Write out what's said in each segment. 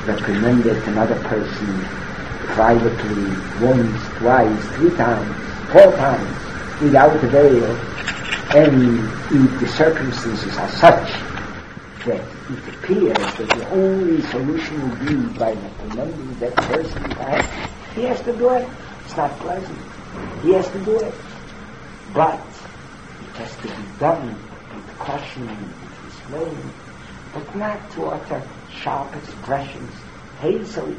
reprimanded another person privately once, twice, 3 times, 4 times without veil, and if the circumstances are such that it appears that the only solution will be by reprimanding that person, he has to do it. It's not pleasant. He has to do it. But it has to be done with caution and with restraint, but not to utter sharp expressions, hazily.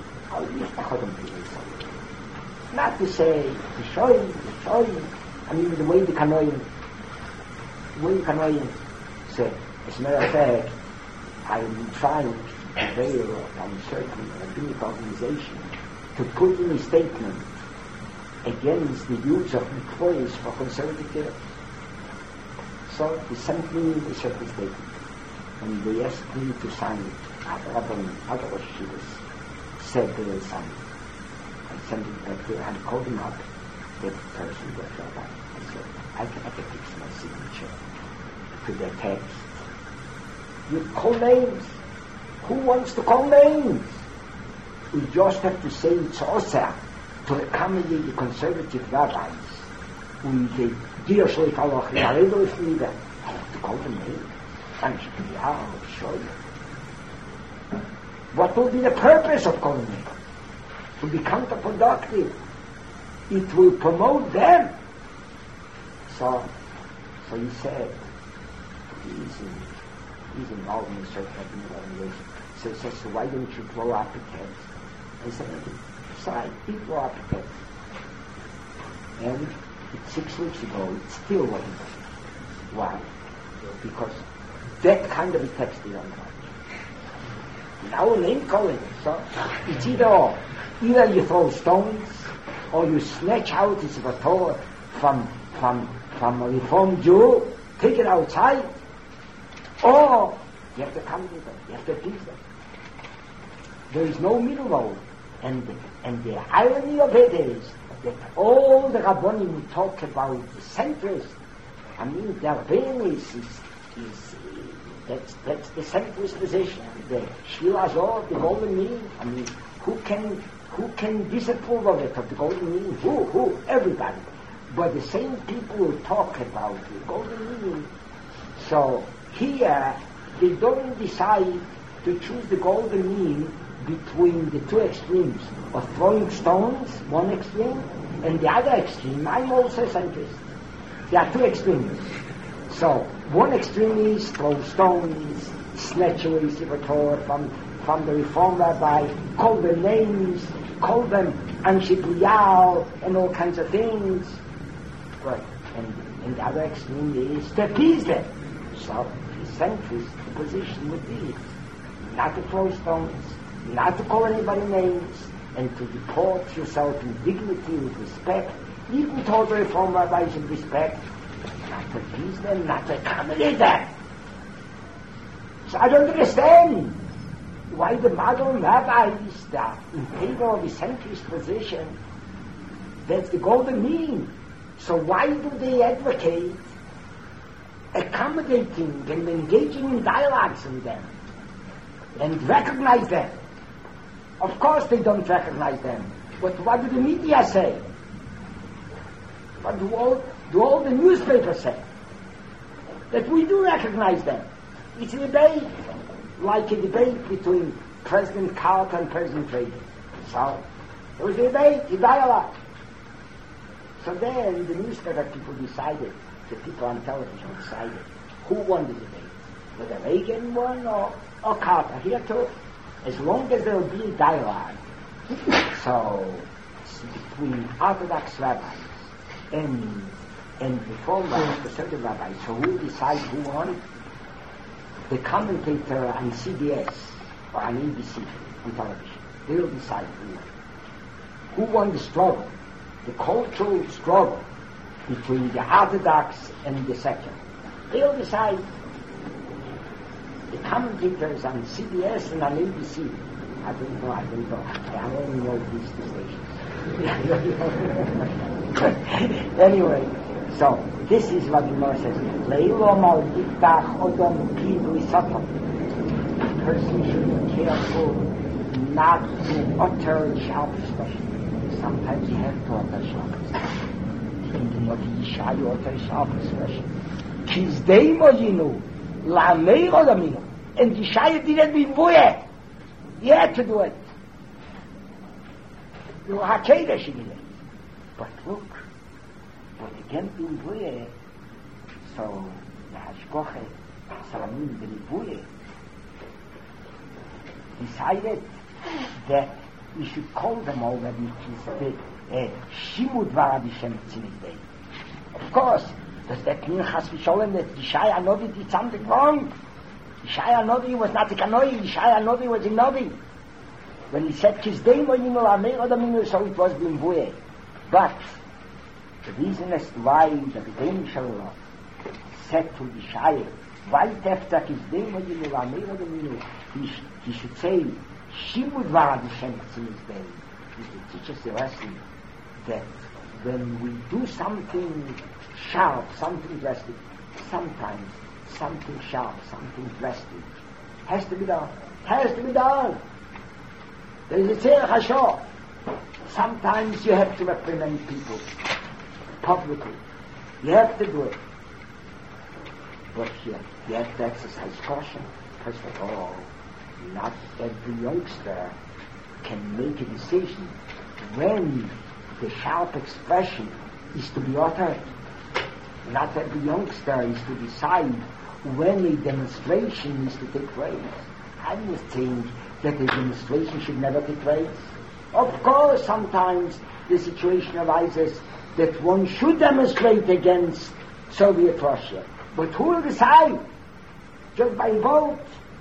Not to say, to show you. I mean, the way the Kanoim say, as a matter of fact, I'm trying to prevail on a certain rabbinic organization to put in a statement against the use of employees for conservative care. So they sent me a certain statement, and they asked me to sign it. Other yeshivas said they will sign it. I sent it back there, I called him up, the person, the rabbi. I said, I can fix my signature to their text. You call names. Who wants to call names? We just have to say it's also to accommodate the conservative rabbis. We say, dear Shleif Allah, I have to call the name. I'll show you. What will be the purpose of calling them? It will be counterproductive. It will promote them. So he said, he's involved in a certain organization. So he says, so why don't you blow up the text? I said, sorry, he blew up the text. And 6 weeks ago, it still wasn't. Why? Because that kind of a text is on the now name calling. So it's either you throw stones or you snatch out his Torah from a Reformed Jew, take it outside, or you have to come with them, you have to appease them. There is no middle road. And the irony of it is that all the Rabbonim who talk about the centrist, I mean, their vein is that's the centrist position. The Shvil Azor, the Golden Mean. I mean, who can disapprove of it, of the Golden Mean? Who? Everybody. But the same people who talk about the Golden Mean. So here, they don't decide to choose the Golden Mean between the 2 extremes of throwing stones, one extreme, and the other extreme. I'm also centrist. There are 2 extremes. So one extreme is throw stones, snatch away Sefer Torah from the Reform Rabbi, call them names, call them Anshe B'Yal, and all kinds of things. Right. And the other extreme is to appease them. So the centrist position would be not to throw stones, not to call anybody names, and to report yourself in dignity, with respect, even told the Reform Rabbis in respect, not to appease them, not to accommodate them. So I don't understand why the modern rabbis are in favor of the centrist position. That's the Golden Mean. So why do they advocate accommodating and engaging in dialogues with them and recognize them? Of course they don't recognize them. But what do the media say? What do all the newspapers say? That we do recognize them. It's a debate, like a debate between President Carter and President Reagan. So there was a debate, a dialogue. So then the newspaper people decided, the people on television decided, who won the debate? Whether Reagan won or Carter. Here too, as long as there will be a dialogue. So between Orthodox rabbis and Reform rabbis, conservative rabbis, so who decides who won? The commentator on CBS or on ABC on television, they will decide who won. Who won the struggle, the cultural struggle between the Orthodox and the secular. They will decide. The commentators on CBS and on ABC, I don't know. I only know these stations. Anyway, so this is what the Gemara says. A person should be careful not to utter sharp expression. Sometimes you have to utter sharp expression. Thinking of Yeshayahu utter sharp expression. Kizdei mojinu, lamei olaminu. And Yeshayahu didn't be voyed. He had to do it. You hakeda she did it. But look, but again being voyed, so the Hashkoche, Salamim B'Nivuye, decided that we should call them already the Shimud Varadishem Tzimidei. Of course, does that mean Chas v'Sholem that Yeshayahu Novi did something wrong? Yeshayahu Novi was not a Kanoi, Yeshayahu Novi was a Novi. When he said Kizdei Moyinu Lamei Odaminu, so it was B'Nivuye. But the reason as to why the Rebbeinu Shalom said to Yeshayahu, right after Kizdei Moyinu Lamei Odaminu, he should say, Shimud Varadishem Tzimidei, is to teach us a lesson that when we do something sharp, something drastic, sometimes something sharp, something drastic has to be done. Has to be done. There is a Tzerech HaShor. Sometimes you have to reprimand people publicly. You have to do it. But you have to exercise caution. First of all, not every youngster can make a decision when the sharp expression is to be uttered. Not every youngster is to decide when a demonstration is to take place. I don't think that a demonstration should never take place. Of course, sometimes the situation arises that one should demonstrate against Soviet Russia. But who will decide? Just by vote.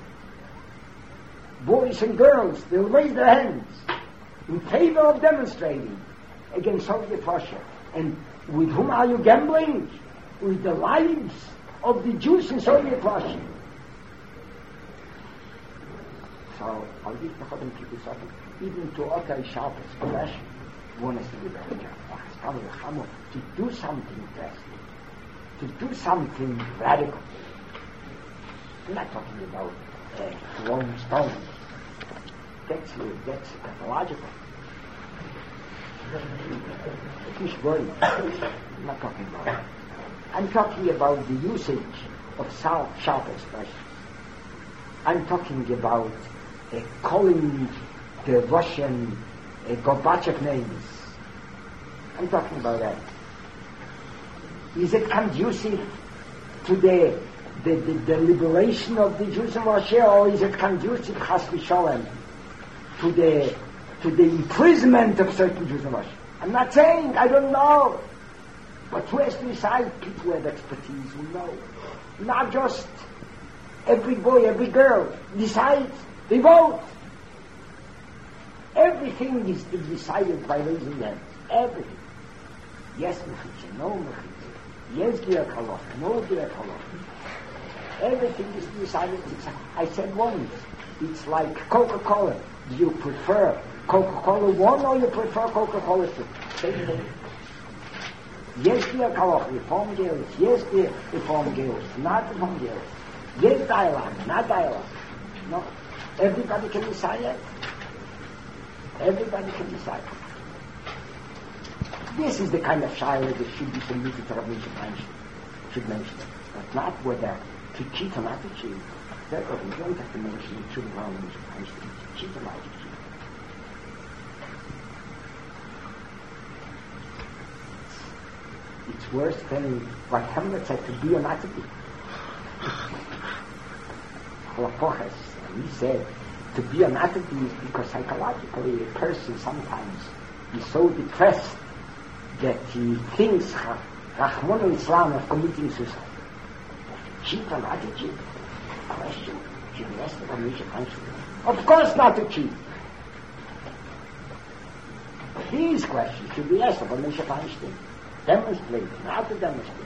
Boys and girls, they'll raise their hands in favor of demonstrating against Soviet Russia. And with whom are you gambling? With the lives of the Jews in Soviet Russia. So, I'll give the Chodem people something. Even to utter a sharp expression, one has to be very careful. To do something drastic, to do something radical. I'm not talking about throwing stones. That's pathological. Fish worry. I'm not talking about that. I'm talking about the usage of sharp expressions. I'm talking about calling the Russian Gorbachev names. I'm talking about that. Is it conducive to the liberation of the Jews in Russia, or is it conducive, Chas v'Sholem, to the imprisonment of certain Jews in Russia? I'm not saying, I don't know. But who has to decide? People who have expertise, who know. Not just every boy, every girl decides, they vote. Everything is decided by raising hands. Everything. Yes, mechitza, no mechitza. Yes, girak halacha, no girak halacha. Everything is decided. I said once, it's like Coca-Cola. Do you prefer Coca-Cola 1 or you prefer Coca-Cola 2? Same thing. Yes, girak halacha, reform girls. Yes, reform girls, not reform girls. Yes, dialogue, not dialogue. No. Everybody can decide it. Everybody can decide. This is the kind of shayla that should be submitted to Rabbi Feinstein. Should mention it. But not whether to cheat or not to cheat. Therefore, we don't have to mention it to Rabbi Feinstein. To cheat or not to cheat. It's worse than what Hamlet said, to be or not to be. He said, to be or not to be is because psychologically a person sometimes is so depressed that he thinks Rahman Islam of committing suicide. Cheat or not to cheat? Question. Should be asked about Misha Feinstein. Of course not to cheat. These questions should be asked about Misha Feinstein. Demonstrate, not to demonstrate.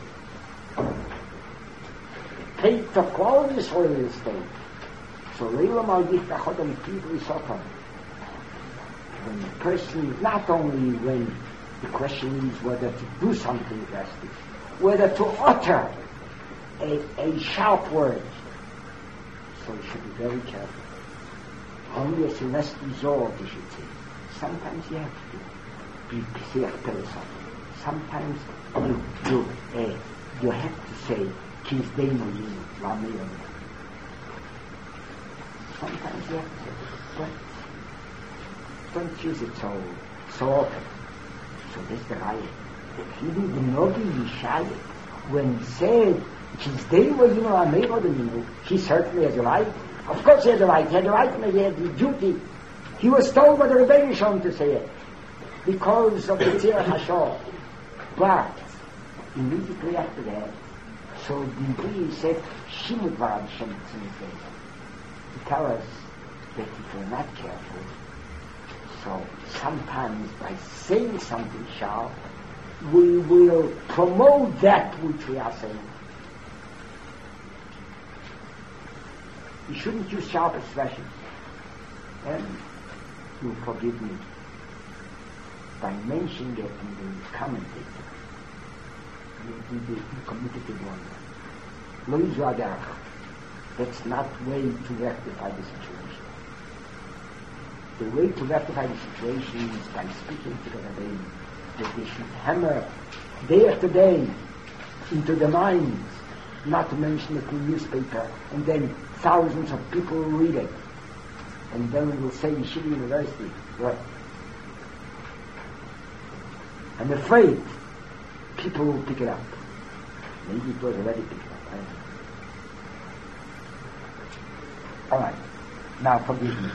Take the quality soil in the state. So Leila Malgich Tachodam Kibri Sotam. When the person, not only when the question is whether to do something drastic, whether to utter a sharp word. So you should be very careful. only as a last resort, I should say. Sometimes you have to be Pesach Pesach. Sometimes you have to say, Kisdeinu Yinu, Lamir. Sometimes you have to say, but don't use it so often. So that's the right. Even the Nogi Yishai, when he said, Kisdeinu Yinu, Lamir, he certainly has a right. Of course he had the right. He had the right and he had the duty. He was told by the Rebbeinu Shalom to say it because of the Tzir Hashor. But immediately after that, so the said, Shimut Varad Shem Tzimit, to tell us that if we're not careful, so sometimes by saying something sharp, we will promote that which we are saying. You shouldn't use sharp expressions. And you'll forgive me by mentioning it in the commentator. You committed a blunder. That's not way to rectify the situation. The way to rectify the situation is by speaking to the Rebbeinu, that they should hammer day after day into the minds, not to mention it in the newspaper, and then thousands of people will read it. And then we will say Yeshiva University. Right. I'm afraid people will pick it up. Maybe it was already picked up. I don't know. All right. Now forgive me.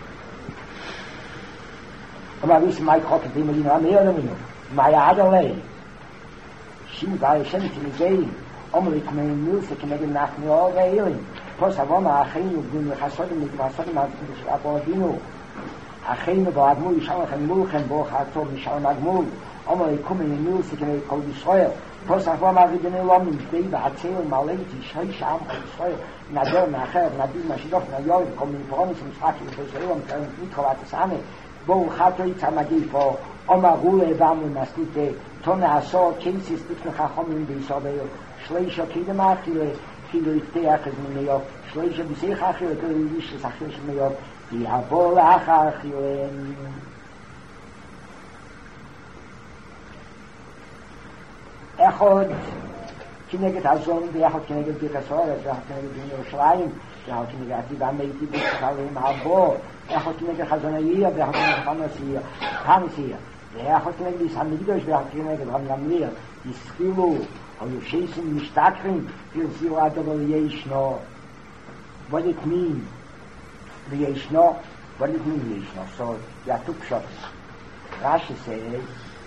Aber wissen, mein Gott, die mir noch mehr oder weniger. Mein Adalei. Schimm war ich schon zu sehen. Ich meine, Nilse, ich meine, nach mir all heilen. Plus, Avona, Achenu, bin ich Hasodim, mit Hasodim, mit Abodino. Achenu, Boadmul, ich schaue nach dem Mulchen, Boch, Hatom, ich schaue nach Mul. Ich komme in die Nilse, ich meine, ich komme in Israel. Plus, Avona, wie den Elam, ich bleibe, erzählen, mal leid, ich heiße am Israel. Na der, nachher, na die, na Schidof, na Joi, ich komme in Fronis, im Schwach, ich weiß, und kann nicht, was das ane. Boch, Hato, ich habe mich vor, Rule, Wamu, Nastute, Tone, Asor, Kinsis, ich noch Achomim, die Israel. Schleisha kide machile kide teach es mir jo schleisha bi sich achile kide is es achile mir jo die abol achile echod kineget azon bi echod kineget bi kasor es echod kineget bi Yerushalayim echod kineget bi bameiti bi shalim abol echod kineget hazonayia bi echod kineget hanasiya echod kineget bi samidosh bi echod kineget hamlamlir iskilu or you chasing Mishtakrim, you'll see what the Yeshno. What it means, the Yeshno, what it means, Yeshno. So, there are two shots. Rashi says,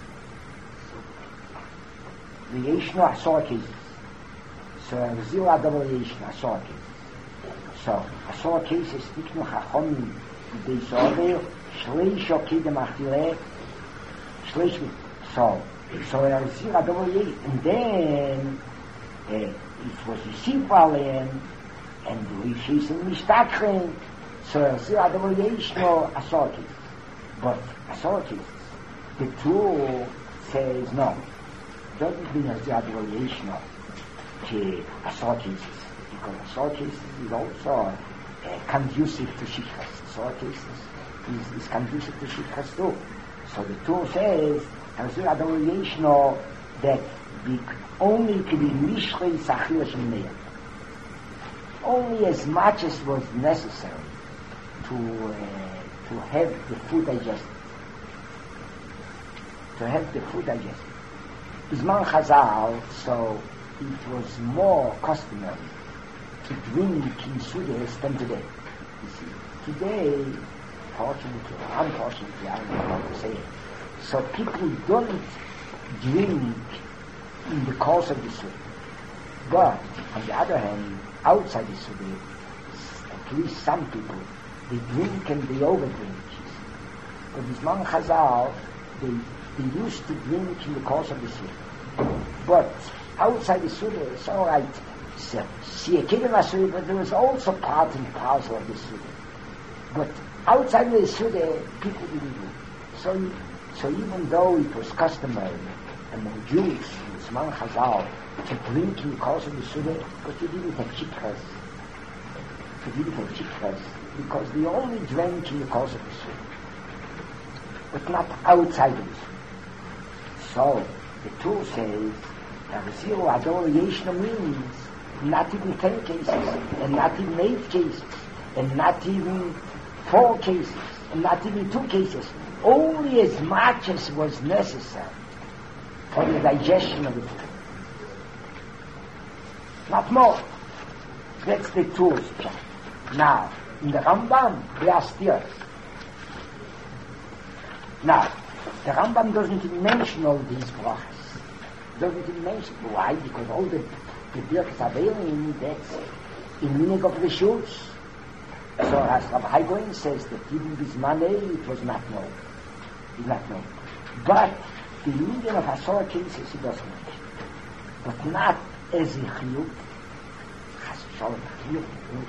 the Yeshno Asor cases. So, Zila double Yeshno Asor cases. So, Asor cases, Tiknu Chachomim, they saw there, Shleisho Kidem Achile, Shleisho, so Zila double Yeshno, and then, it was received by them, and we chased in Mishtakrim, so Zila double Yeshno Asor cases. But Asor cases, the tool says no. Doesn't mean as the admiration to Asor cases, because Asor cases is also conducive to Shikras. Asor cases is conducive to Shikras too. So the Torah says as the admiration that only to be Mishrei Sachir Shemneir. Only as much as was necessary to have the food digested. To have the food digested. Bisman Chazal, so it was more customary to drink in Sudas than today. You see, today, fortunately or unfortunately, I don't know how to say it, so people don't drink in the course of the Suda. But, on the other hand, outside the Suda, at least some people, they drink and they overdrink. But Bisman Chazal, they used to drink in the course of the Suda. But outside the Suda, it's all right. See a kid but there was also part and parcel of the Suda. But outside the Suda, people didn't do. So even though it was customary among Jews, Bisman Chazal, to drink in the course of the Suda, but you didn't have chikras. because they only drank in the course of the Suda, but not outside of the Suda. So, the Tur says, Zero Adoration means not even 10 cases, and not even 8 cases, and not even 4 cases, and not even 2 cases. Only as much as was necessary for the digestion of the food. Not more. That's the Tur's plan. Now, in the Rambam, there are stirs. Now, the Rambam doesn't even mention all these brachas. Doesn't even mention. Why? Because all the Birkas Avelim, that's in meaning of the Shulz. So as Rabbi Haigoin says that even Bismanei, it was not known. It was not known. But the meaning of Asor cases, he doesn't mention. But not as a chiyuk. Chas v'sholem chiyuk,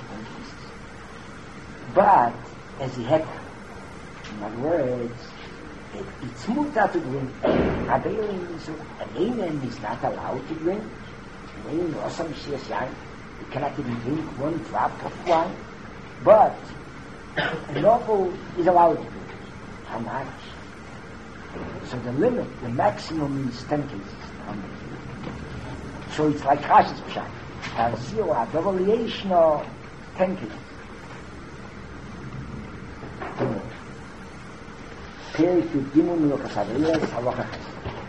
but as a heter. In other words, it's mutar to drink. Avelim is, an Einen is not allowed to drink. An Einen also says, you cannot even drink 1 drop of wine. But a novel is allowed to do. How much? So the limit, the maximum is 10 cases. So it's like Rashi's Pshat. Zero, a variation of 10 cases. Period to Dimun Milokasaviyas, Halacha Chesed.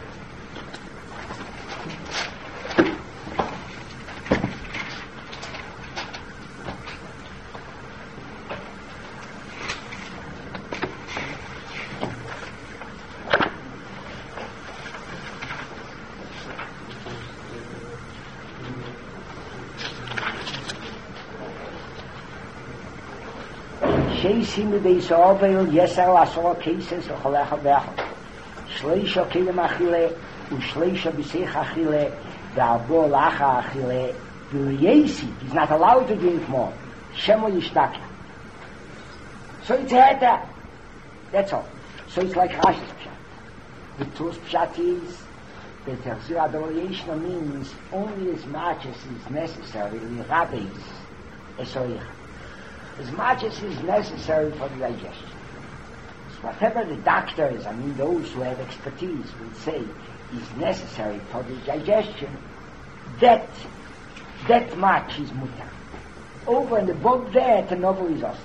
Sheisim B'Beis Ovel Yesel Asor Cases V'Cholecha B'Echad Shleisha Kelim Achile U'Shleisha B'Seich Achile V'Arbo Lacha Achile V'Yesi, he's not allowed to drink more. Shemo Yishtakya. So it's heter. That's all. So it's like Rashi's Pshat. The Tur's Pshat is that Zero Adoration means only as much as is necessary in Rabbis Esoich. As much as is necessary for the digestion. So whatever the doctors, those who have expertise, will say is necessary for the digestion, that much is mutar. Over and above that, another is also.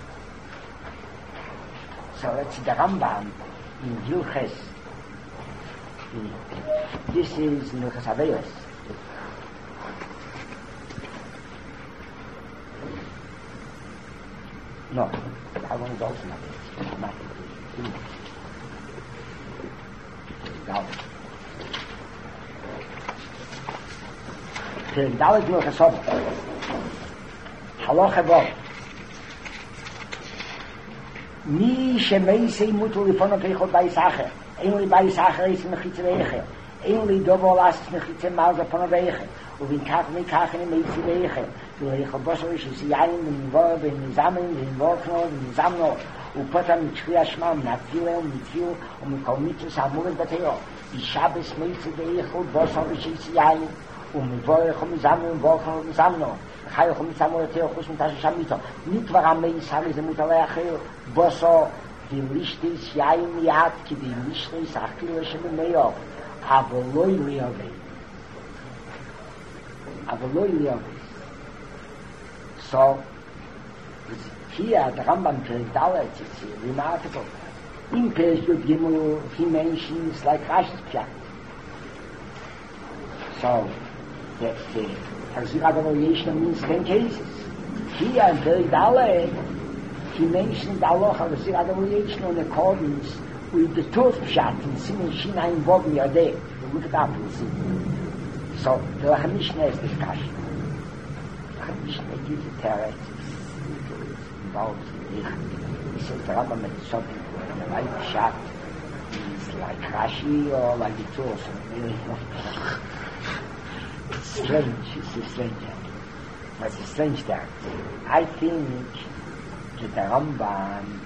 So that's the Rambam in Hilches. This is in Hilches Aveos. No, I want to also not Dalet. Dalet Milch HaSoba. Halacha Vav. Mi shemeisei mutu lifonu peichot baisacher. Ein li baisacher is mechitze weiche. Ein li dovo las mechitze malza ponu weiche. Uvin kach mi kach in meitze weiche. ולאיך הבוסר שסייעים ונבוא ונזמן ונבוכנו ונזמנו ופוטה מתשחי השמה ומנפילה ומתפיל ומכל מיתוס המורס בתאו בשבס מיצה ואיך ובוסר ושסייעים ומבורך ומזמנו ומבוכנו ומזמנו וחייך ומצמנו לתאו חוץ מתשע שמיתו נקבר המייס הרי זה מוטלה אחר בוסר ולישטיס יעים מיד כדי לישטיס אכילה שבמאו אבל לא יליאבי So, here the Rambam Perek Dalet, it's remarkable. In Perek Yud Gimel, he mentions like Rashi's Pshat. So, the Hazir Adoration means 10 cases. Here in Perek Dalet, he mentions the Allah of Hazir Adoration in accordance with the Tur's Pshat in Simen Shina in Bob Yadeh. You look it up, you'll see. So, the Lachem Mishnah is discussion. Mishnah gives a teretz, involves the ich. He says the Rambam had something in the right Pshat is like Rashi or like the Torah, so really it's strange, it's a strange thing. But it's a strange thing. I think that the Rambam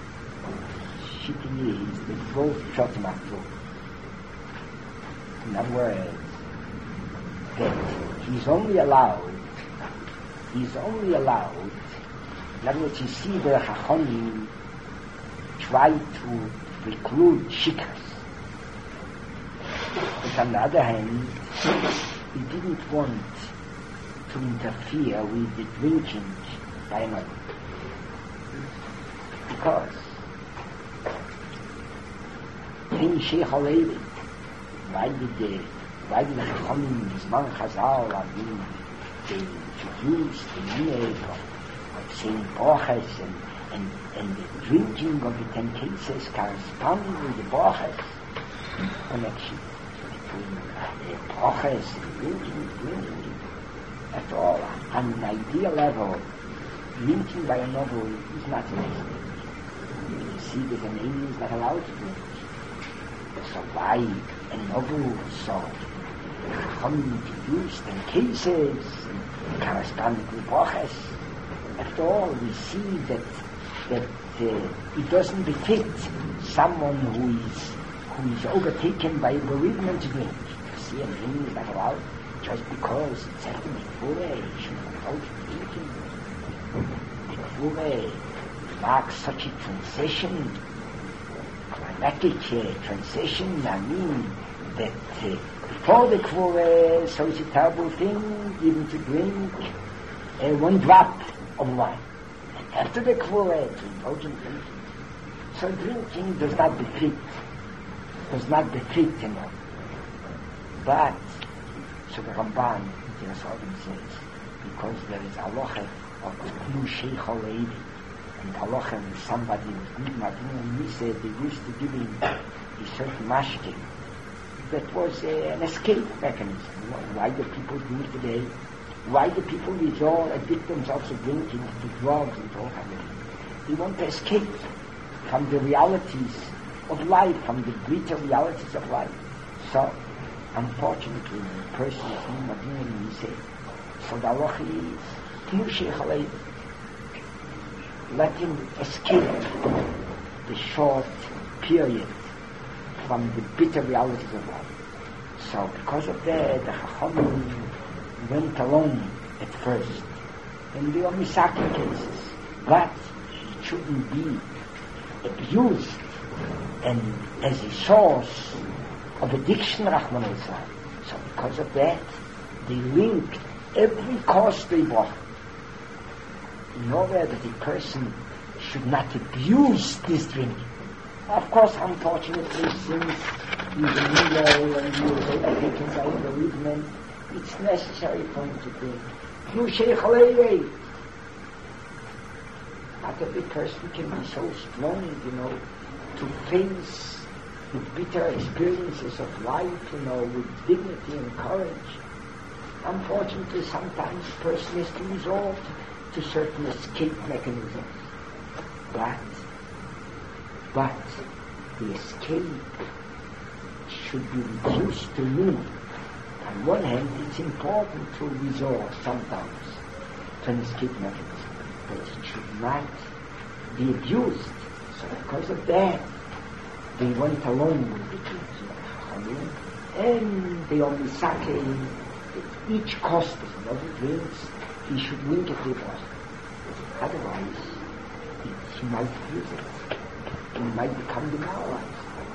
shitty is that both Pshatim are true. In other words, that he's only allowed In other words, you see the Chachamim try to preclude shikras. But on the other hand, he didn't want to interfere with the drinking by another. Because in Sheikh Halevi, why did the Chachamim, Bisman Chazal, have been introduced the minhag of saying brachas and the drinking of the 10 cases corresponding with the brachas connection between the brachas and drinking. After all, on an idea level, drinking by a noble is not necessary. You see that an alien is not allowed to drink. So why a noble so introduced in cases and corresponding with brachas? After all, we see that it doesn't befit someone who is overtaken by bereavement to drink. You see, an alien is not allowed just because it's happening he should not go to drinking. Mikvureh marks such a transition, climatic transition. I mean that before the Kvureh, so it's a terrible thing even to drink one drop of wine. And after the Kvureh, to indulge in drinking. So drinking does not befit, But, so the Ramban, the Rasadim says, because there is halacha of the Knu Sheikh Halevi, and halacha is somebody who's Madina Nise, they used to give him a certain mashkin. That was an escape mechanism. You know, why do people drink today? Why do people addict themselves to drinking, to drugs, and all that? They want to escape from the realities of life, from the bitter realities of life. So, unfortunately, the person is in Madina Nise. So the halacha is Knu Sheikh Halevi. Let him escape the short period from the bitter realities of life. So because of that, the Chachamim went alone at first in the Omisaki cases, but it shouldn't be abused and as a source of addiction, Rahman al-Islam. So because of that, they linked every cause they brought in order that a person should not abuse this drinking. Of course, unfortunately, since he's a Milo and he was overtaken by bereavement, it's necessary for him to drink. You Sheikh Halevi. Not every person can be so strong, to face the bitter experiences of life, with dignity and courage. Unfortunately, sometimes a person has to resort to certain escape mechanisms. But the escape should be reduced to minimum. On one hand, it's important to resort sometimes to an escape mechanism, but it should not be abused. So because of that, they went along with the drinks, and they only sake at each cost of another drinks, he should wink at the boss. Otherwise, he might use it. He might become demoralized.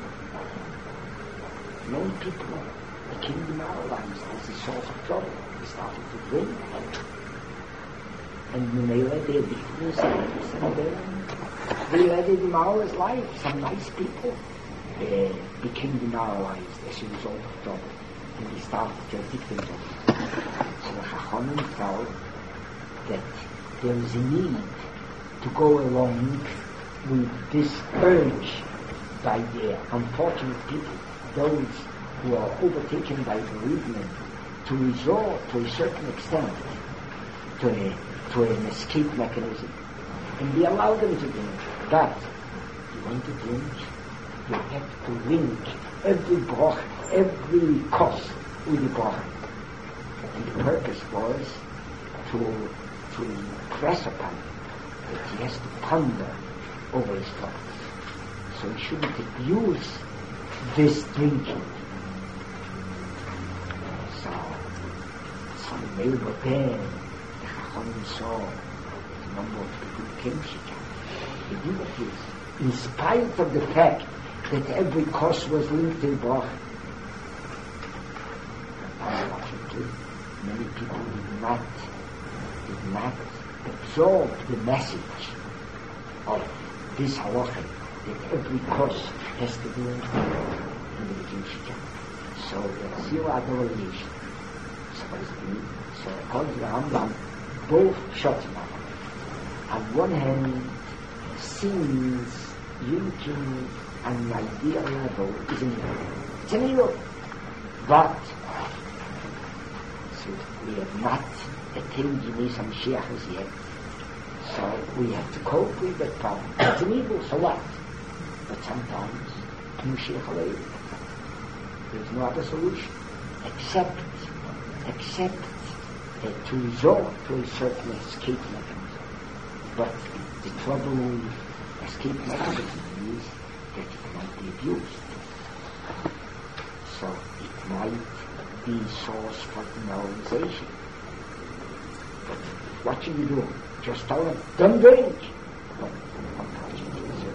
Many people became demoralized as a source of trouble. They started to drink. And when they led their addictions and they led a demoralized life. Some nice people became demoralized as a result of trouble. And they started to addict themselves. So the Chachamim felt that there is a need to go along with this urge by the unfortunate people, those who are overtaken by bereavement, to resort to a certain extent to an escape mechanism, and we allow them to drink. But if you want to drink, you have to link every bracha, every cost with the bracha. And the purpose was to impress upon him that he has to ponder over his thoughts. So he shouldn't abuse this drinking. So when they were there, the Chachamim saw number of people came Shikha. The devotees, in spite of the fact that every course was linked to Bracha. Unfortunately, many people did not absorb the message of this halacha, that every course has to be linked to the Shikha. So there's zero adoration. So according to the Rambam, both shotim. On one hand, sins, drinking, and idea level is an evil. It's an evil. But so we have not attained Yemei Mashiach as yet. So we have to cope with that problem. It's an evil, so what? But sometimes Mashiach alone. There's no other solution except to resort to a certain escape mechanism. But the trouble with escape mechanism is that it might be abused. So it might be source for demoralization. But what should you do? Just tell them, don't drink. But unfortunately,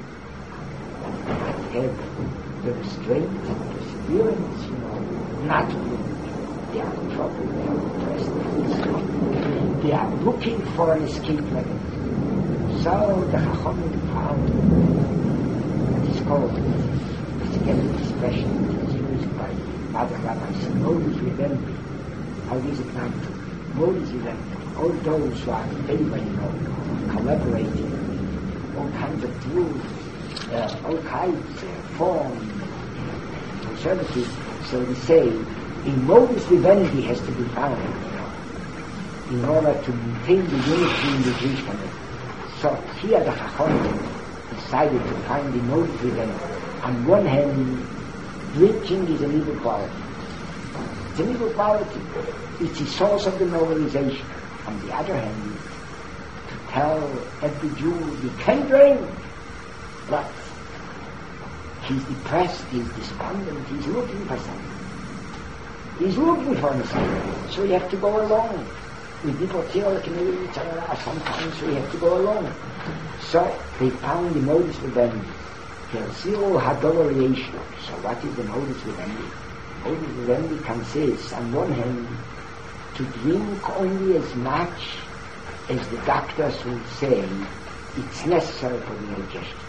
have the restraint and perseverance, not to drink. They are in trouble, they are depressed, they are looking for an escape mechanism. So the Chachamim found what is called, let's get an expression that is used by other rabbis, Modus Vivendi. How is it not? Modus Vivendi. All those who are in favor, collaborating, all kinds of tools, all kinds of forms, conservative, so we say, in modus vivendi has to be found in order to maintain the unity in the Jewish community. So here the Chachamim decided to find the modus vivendi. On one hand, drinking is an evil quality. It's an evil quality. It's the source of the normalization. On the other hand, to tell every Jew, you can drink, but he's depressed, he's despondent, he's looking for something. He's looking for himself, so you have to go along. With people here, sometimes we have to go along. So they found the modus vivendi. There's zero hadoriation. So what is the modus vivendi? Modus vivendi consists, on one hand, to drink only as much as the doctors will say it's necessary for the digestion.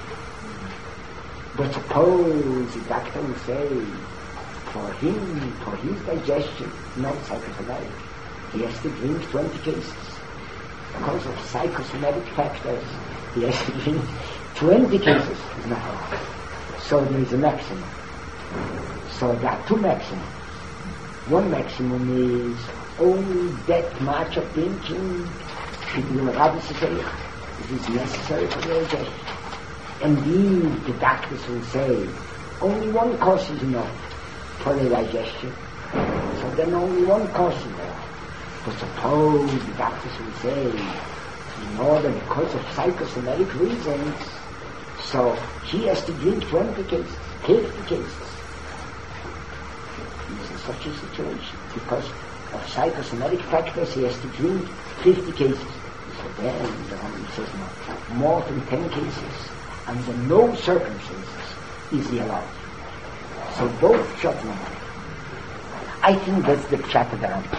But suppose the doctor will say, for him, for his digestion, not psychosomatic, he has to drink 20 cases. Because of psychosomatic factors, he has to drink 20 cases. No. So there is a maximum. So there are two maximums. One maximum is only that much of drinking it is necessary for the digestion. Indeed, the doctors will say, only one course is enough for the digestion. So then only one course is enough. But suppose the doctors will say, in order, because of psychosomatic reasons, so he has to drink 20 cases, 50 cases. This is such a situation. Because of psychosomatic factors, he has to drink 50 cases. So then the Rambam says no, more than 10 cases, under no circumstances is he allowed. So both shotim. I think that's the pshat of the Rambam.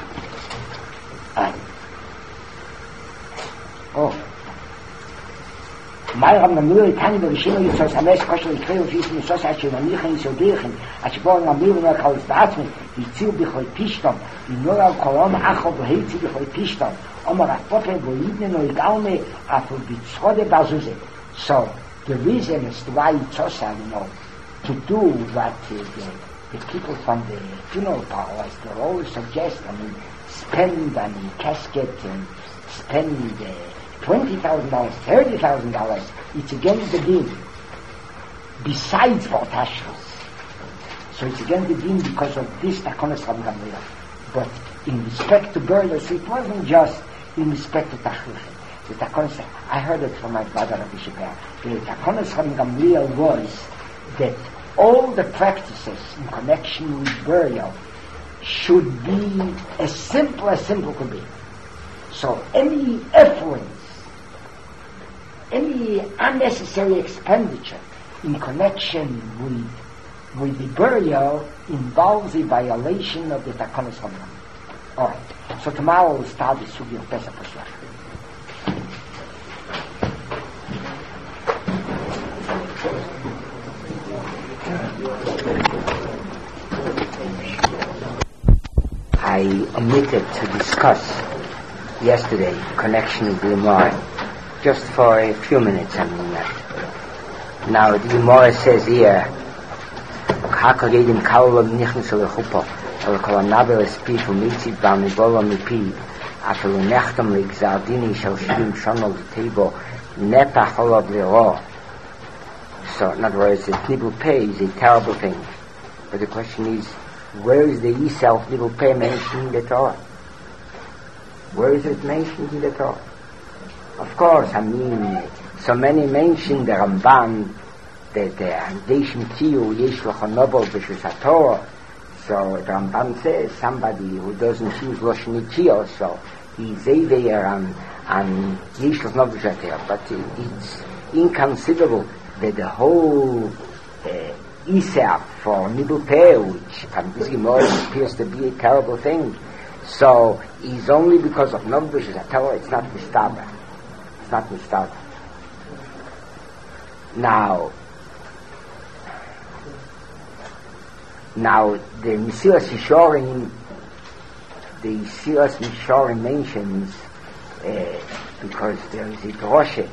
My Rambam nur kann über Geschirr ist das Hames kosher ich kriege wie ist das als wenn ich in so dirchen als born am mir nach aus atmen die zu bechol pishtam in nur al kolam acho behit zu bechol pishtam aber a potem boidne no igaume a for bitschode bazuze. So the reason is why it's also to do what the people from the funeral parlors they always suggest, spend on the casket and spend $20,000, $30,000. It's against the deen. Besides for tashras. So it's against the deen because of this takonas Rabbi Gamliel. But in respect to burials, it wasn't just in respect to tashras. The takonas, I heard it from my father Rabbi Shapir. The takonas Rabbi Gamliel was that all the practices in connection with burial should be as simple could be. So any effluence any unnecessary expenditure in connection with the burial involves a violation of the Takanos Hamam. All right. So tomorrow we'll start the Sugi of Pesach Pesach. I omitted to discuss yesterday connection with the Gemara, just for a few minutes. I mean that. Now the Gemara says here, "Hakol yedim kalov nichnas lechupo, al kol anavel espi umitzit b'amibolo mipi, afelu nechtam le'gzardini shel shivim shonol teibo nepach holov le'ro." So, in other words, the nibul pei is a terrible thing. But the question is, where is the Yisra of nibul pei mentioned in the Torah? Where is it mentioned in the Torah? Of course, I mean, so many mention the Ramban, that the Deishim Kiyu, Yesh L'chonobol B'Shus HaTorah. So the Ramban says somebody who doesn't choose Lashon Kiyu, so he's there and Yesh L'chonobol B'Shus HaTorah. But it's inconceivable that the whole Yisra for nibul pei, which from this Gemara appears to be a terrible thing. So it's only because of Nobel B'Shus HaTorah, it's not Mistaba. It's not Mistaba. Now the Mesilas Yesharim mentions because there is a drosha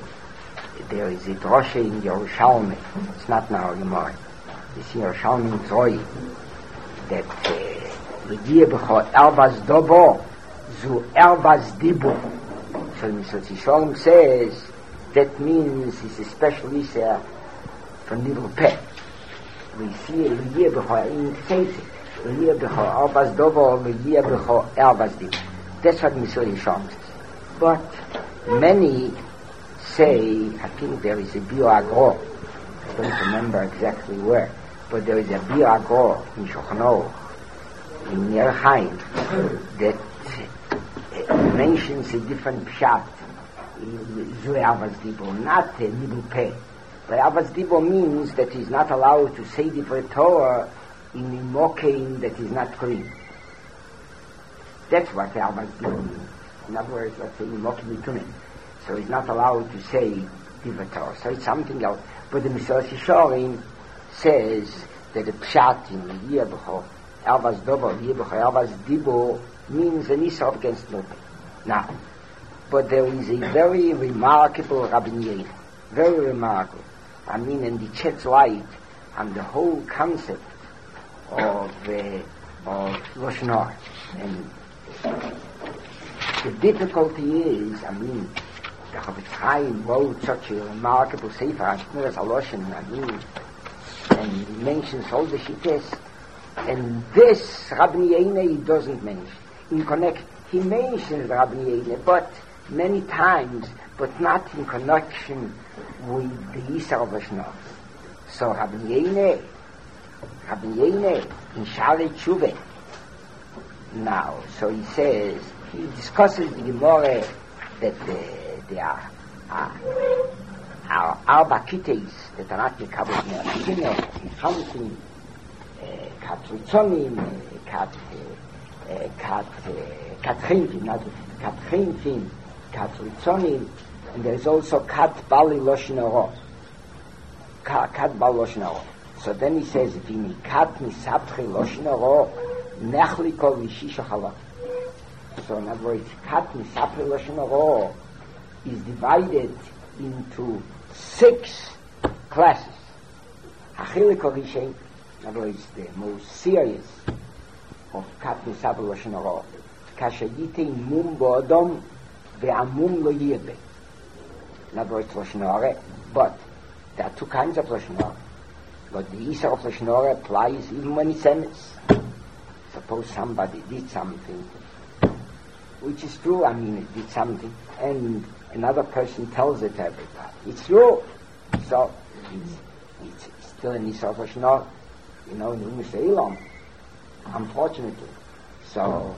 in Yerushalmi. It's not now Gemara. It's in Yerushalmi Troi that L'giyah b'cho elvas dobo zu elvas dibo. So Mesilas Yesharim says that means it's a special Yisra for nibul pei. We see L'giyah b'cho in Kteisim. L'giyah b'cho elvas dobo, L'giyah b'cho elvas dibo. That's what Mesilas Yesharim says. But many say, I think there is a Biur HaGor, I don't remember exactly where, but there is a Biur HaGor in Shulchan Aruch, in Ner Chaim, that mentions a different pshat, Zu Elvas Dibo, not nibul pei. But Elvas Dibo means that he's not allowed to say the Torah in a mokein that is not clean. That's what Elvas Dibo means. In other words, let's say in mokein bitumen. So he's not allowed to say Divrei Torah. So it's something else. But the Mesilas Yesharim says that the pshat in L'giyah b'cho elvas dobo, L'giyah b'cho elvas dibo means an Yisra against nobody. Now, but there is a very remarkable Rabbi Yehuda, very remarkable. I mean, and it sheds light on the whole concept of Lashon Hara. And the difficulty is, I mean, the Chofetz Chaim wrote such a remarkable sefer, Ashmiras HaLashon, I mean, and he mentions all the shittas, and this Rabbi Yehuda he doesn't mention. He mentions Rabbi Yehuda, but many times, but not in connection with the Yisra of Lashon Hara. So Rabbi Yehuda in Shalei Tshuva. Now, so he says, he discusses the Gemara that there are Arba Kites that are not Mekabel Sinner, Hamsin, Kat Ritzonim, Kat Chintin, Kat Ritzonim, and there is also Kat Bali Lashon Hara. Kat Bali Lashon Hara. So then he says, V'ni Kat Misapchi Lashon Hara, Nechli Kol Vishisha Chalak. So in other words, Kat Misapchi Lashon Hara is divided into 6 classes. Achilik Orishay, in other words, the most serious of Kat Misapchi Lashon Hara. Kashayite Mum Bo'odom Ve'amum Lo Yirbe. In other words, Lashon Hara. But there are 2 kinds of Lashon Hara. But the Yisra of Lashon Hara applies even when it's emes. Suppose somebody did something, which is true, I mean, it did something, and another person tells it to everybody. It's true. So, it's still an Yisra of Lashon Hara, in Umm Elam, unfortunately. So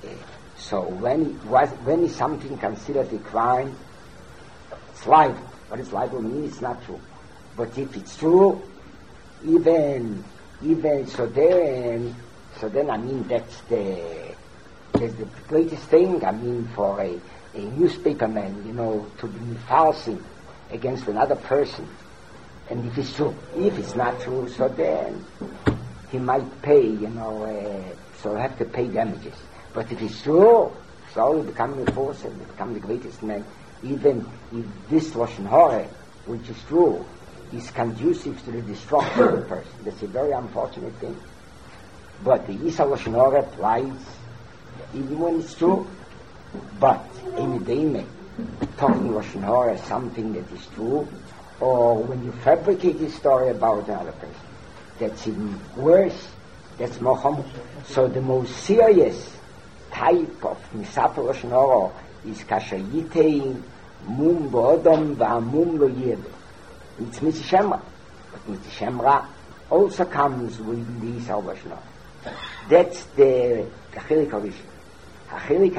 when is something considered a crime, it's libel. What does libel mean? It's not true. But if it's true, even so then I mean that's the greatest thing. I mean for a newspaperman, to be falsing against another person. And if it's true, if it's not true, so then he might pay, so he'll have to pay damages. But if it's true, so he become a force and become the greatest man. Even if this Lashon Hara, which is true, is conducive to the destruction of the person. That's a very unfortunate thing. But the Yisrael Lashon Hara applies even when it's true. But in the Dame, talking Lashon Hara is something that is true, or when you fabricate a story about another person, that's even worse. That's Mohammed. So the most serious type of Misafel Lashon Hara is Kasher Yitein Mum Bo'odom V'Amum Lo Yireh. It's Mitzishemra. But Mitzishemra also comes with the Yisrael Lashon Hara. That's the Chilik Harishon. Chilik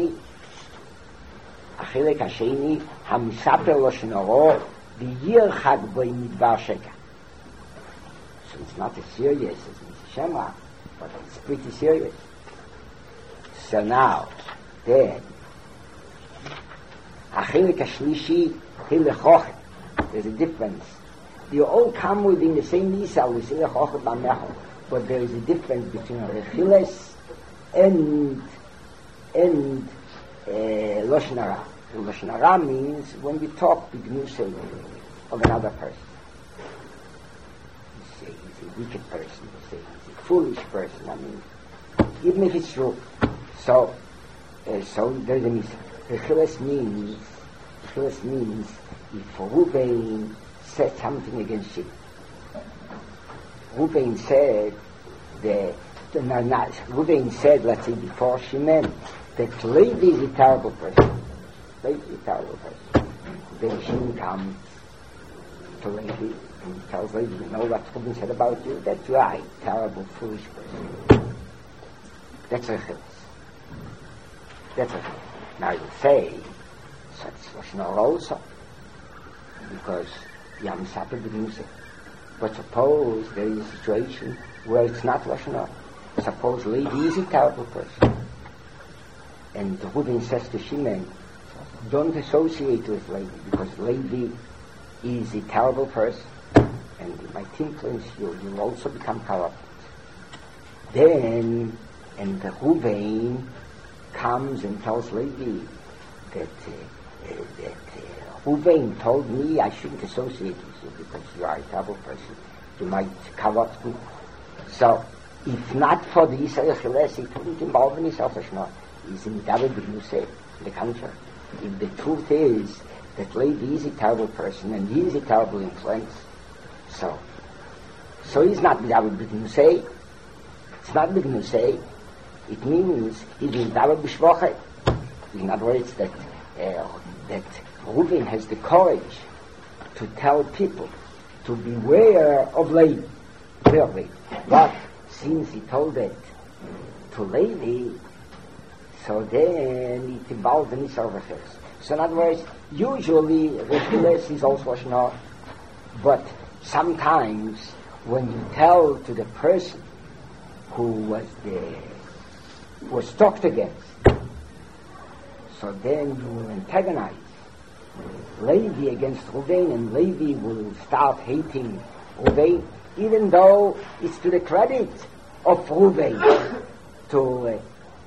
Hasheni HaMisafel Lashon Hara V'Yirchad Bo Midbar Sheker. So it's not as serious as Mitzishemra, but it's pretty serious. So now, then, Achilik Hashlishi, Hilech Hochet. There's a difference. They all come within the same Yisrael, with Hilech Hochet B'Mechel, but there is a difference between Rechiles and Lashon Hara. Lashon Hara means when we talk b'gnusay of another person. You say he's a wicked person, you say he's a foolish person, even if it's true. So there's a mistake. Rechiles means if Ruvain said something against him. Ruvain said, let's say before Shimon, that Levi is a terrible person. Then Shimon comes to Levi and he tells Levi, you know what Ruvain said about you? That's right, terrible, foolish person. That's Rechiles. Now you say, such Lashon Hara also, because Yam Sapir B'Gnusay. But suppose there is a situation where it's not Lashon Hara. Suppose Levi is a terrible person, and the Reuben says to Shimon, don't associate with Levi, because Levi is a terrible person, and it might influence you. You'll also become corrupt. Then, and the Reuben comes and tells Levi that Reuven told me I shouldn't associate with you because you are a terrible person. You might corrupt me. So, if not for the Yisrael Chiles, he wouldn't involve in himself as not. He's in David B'Gnusay, the contrary. If the truth is that Levi is a terrible person and he is a terrible influence, so he's not David B'Gnusay. It's not B'Gnusay. It means he's in David B'Shvochet. In other words, that Reuven has the courage to tell people to beware of Levi. But since he told it to Levi, so then it involved in Yisrael Rechiles. So in other words, usually Rechiles is also Lashon Hara, but sometimes when you tell to the person who was talked against, so then you will antagonize Levi against Reuven, and Levi will start hating Reuven, even though it's to the credit of Reuven to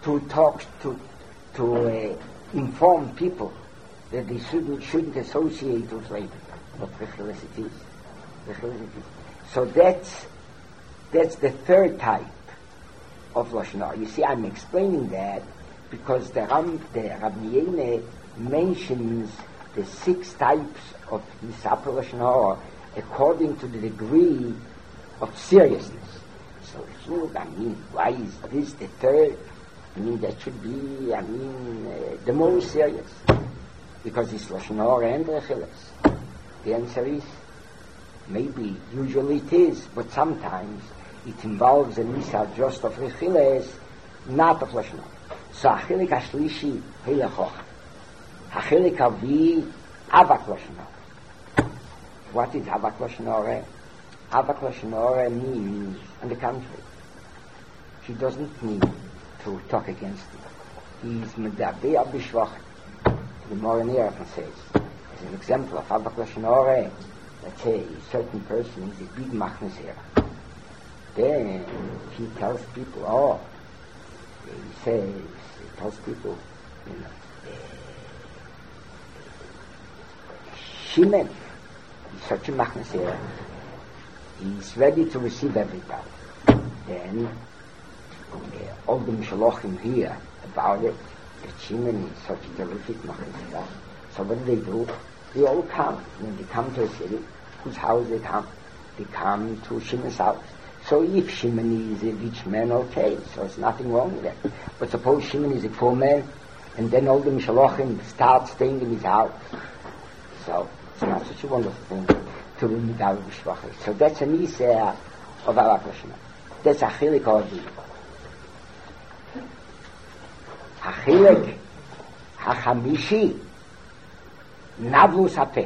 inform people that they shouldn't associate with Levi. But Rechiles it is. So that's the third type of Lashon Hara. You see, I'm explaining that because the Rabbi mentions the 6 types of Misafel Lashon Hara according to the degree of seriousness. So why is this the third? That should be, the most serious. Because it's Lashon Hara and Rechiles. The answer is, maybe, usually it is, but sometimes it involves a Misa just of Rechiles, not of Lashon Hara. So Achilik Hashlishi Hilech Hochet. Achilik Havi Avak Lashon Hara. What is Havak Lashon Hara? Havak Lashon Hara means, on the contrary, she doesn't need to talk against him. He's Medaber B'Shvach. The Moranir says, as an example of Havak Lashon Hara, let's say a certain person is a big machnesera. Then he tells people, he tells people, Shimon is such a machnesera. He's ready to receive everybody. Then all the Mishalochim hear about it, that Shimon is such a terrific machnesera. So what do? They all come. When they come to a city, whose house they come? They come to Shimon's house. So if Shimon is a rich man, okay, so it's nothing wrong with that. But suppose Shimon is a poor man, and then all the Mishalochim start staying in his house. So it's not such a wonderful thing to be Medaber B'Shvach. So that's an Isser of Havak Lashon Hara. That's a Chilik Odi. A Chilik HaChamishi Navlus HaPeh.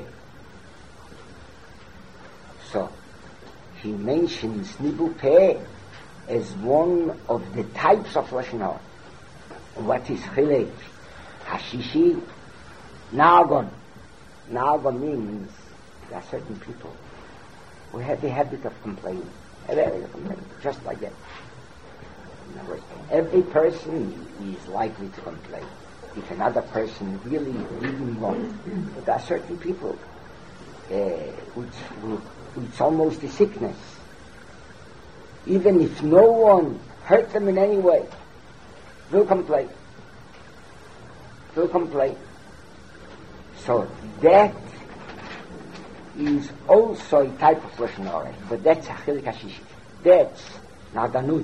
So he mentions Nibu Peh as one of the types of Lashon Hara. What is Chilik HaShishi? Nagon. Nagon means there are certain people who have the habit of complaining. Just like that. In other words, every person is likely to complain. If another person really wrong. But there are certain people it's almost a sickness. Even if no one hurt them in any way, they'll complain. So that is also a type of Lashon Hara, but that's a Chilik HaShishi. That's Naganut.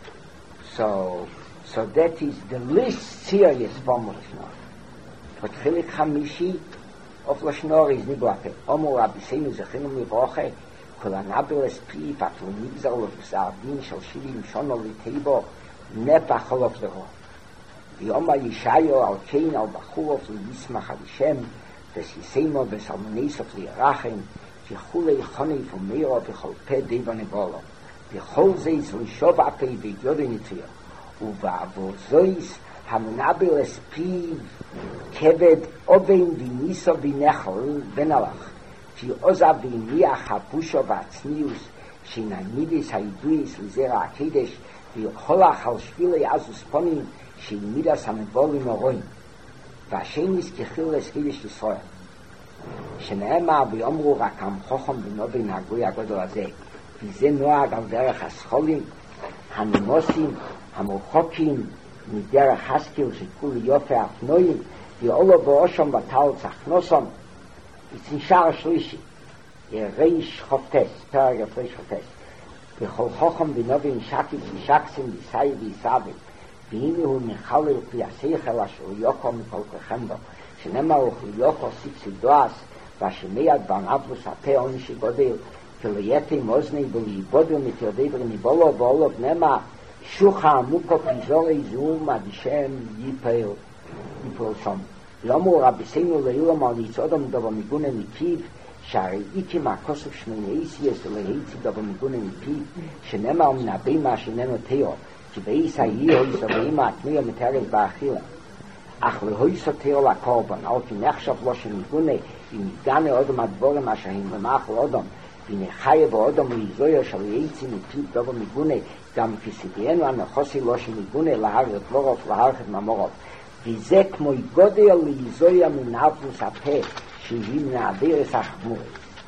So that is the least serious form of Lashon Hara. But Chilik Hamishi of Lashon Hara is Nibu HaPeh. Omer Rabbeinu Zechinu Livrocha, Kol Hanaber Es Piv, Afil Nigzar Lo B'Sar Din Shel 70 Shana L'Teibo, Nepach Olav Leho. V'Omer Yishayahu Al Kein Al Bachurov L'Yismach Al Hashem, V'Sisemo V'Salmonesof L'Yarachem, V'Chulei Chonei V'Meiro V'Chol Peh Deva Nebolo, V'Chol Zeis L'Shov HaPeh V'Yodei Nitzir, U'Va'avor Zois Hamenaber Es Piv, Keved Oven V'Niso V'Nechol V'Nalach, V'Ozav V'Niach HaPusho V'Atznius, Shenamidis HaYiduis L'Zera HaKedesh, V'Cholach Al Shvilei Azus Ponim, Shemidas HaMevolim Oroim, V'Ashenis Kechil Es Yisrael. Shene'emar V'Yomru Rakam Chochom V'Novin HaGoy HaGodol Hazeh, V'Zeh Noag Al Derech HaScholim, HaNimosim, HaMochokim, Miderech Haskil Shekul Yofe Afnoim, V'Olo Bo'oshom V'Tal Tzachnosom. It's in Shar Shlishi, Reish Choftes, paragraph Reish Choftes. V'Chol Chochom V'Novin Shakit V'Shaksim V'Sai V'Yisavim, והנה הוא נחלל לפי השכל אשר יוקו מכל כחמדו, שנאמר יוקו סיפסי דואס, והשמיע דבר אבלוס הפה עונש גודל, כאילו יתם אוזני ולעבודו מתיודבר ניבולו ואולו נאמר, שוחה עמוקו פריזורי זום עד שם ייפל שום. לאמור רבסינו לאילום על יצאודם דבו מגונה מפיו, שהרי איתי מהכוסף שמונה איסייס ולהיצי דבו מגונה מפיו, שנאמר מנבא מה שננו תיאו, כי באיס ההיא הויסו ואימא התנויה מתארת באכילה. אך להויסו תאו לקורבן, על כי נחשב לו שמגונה, אם יגנה אודם הדבורם אשר הם במאכל אודם, ונחיה באודם ליזויה של יצי מפיו דובו מגונה, גם כסידיינו הנחוסי לו שמגונה להר יתבורוף להרחת ממורוף. וזה כמו גודל ליזויה מנהפוס הפה, שהיא מנעברס החמורס.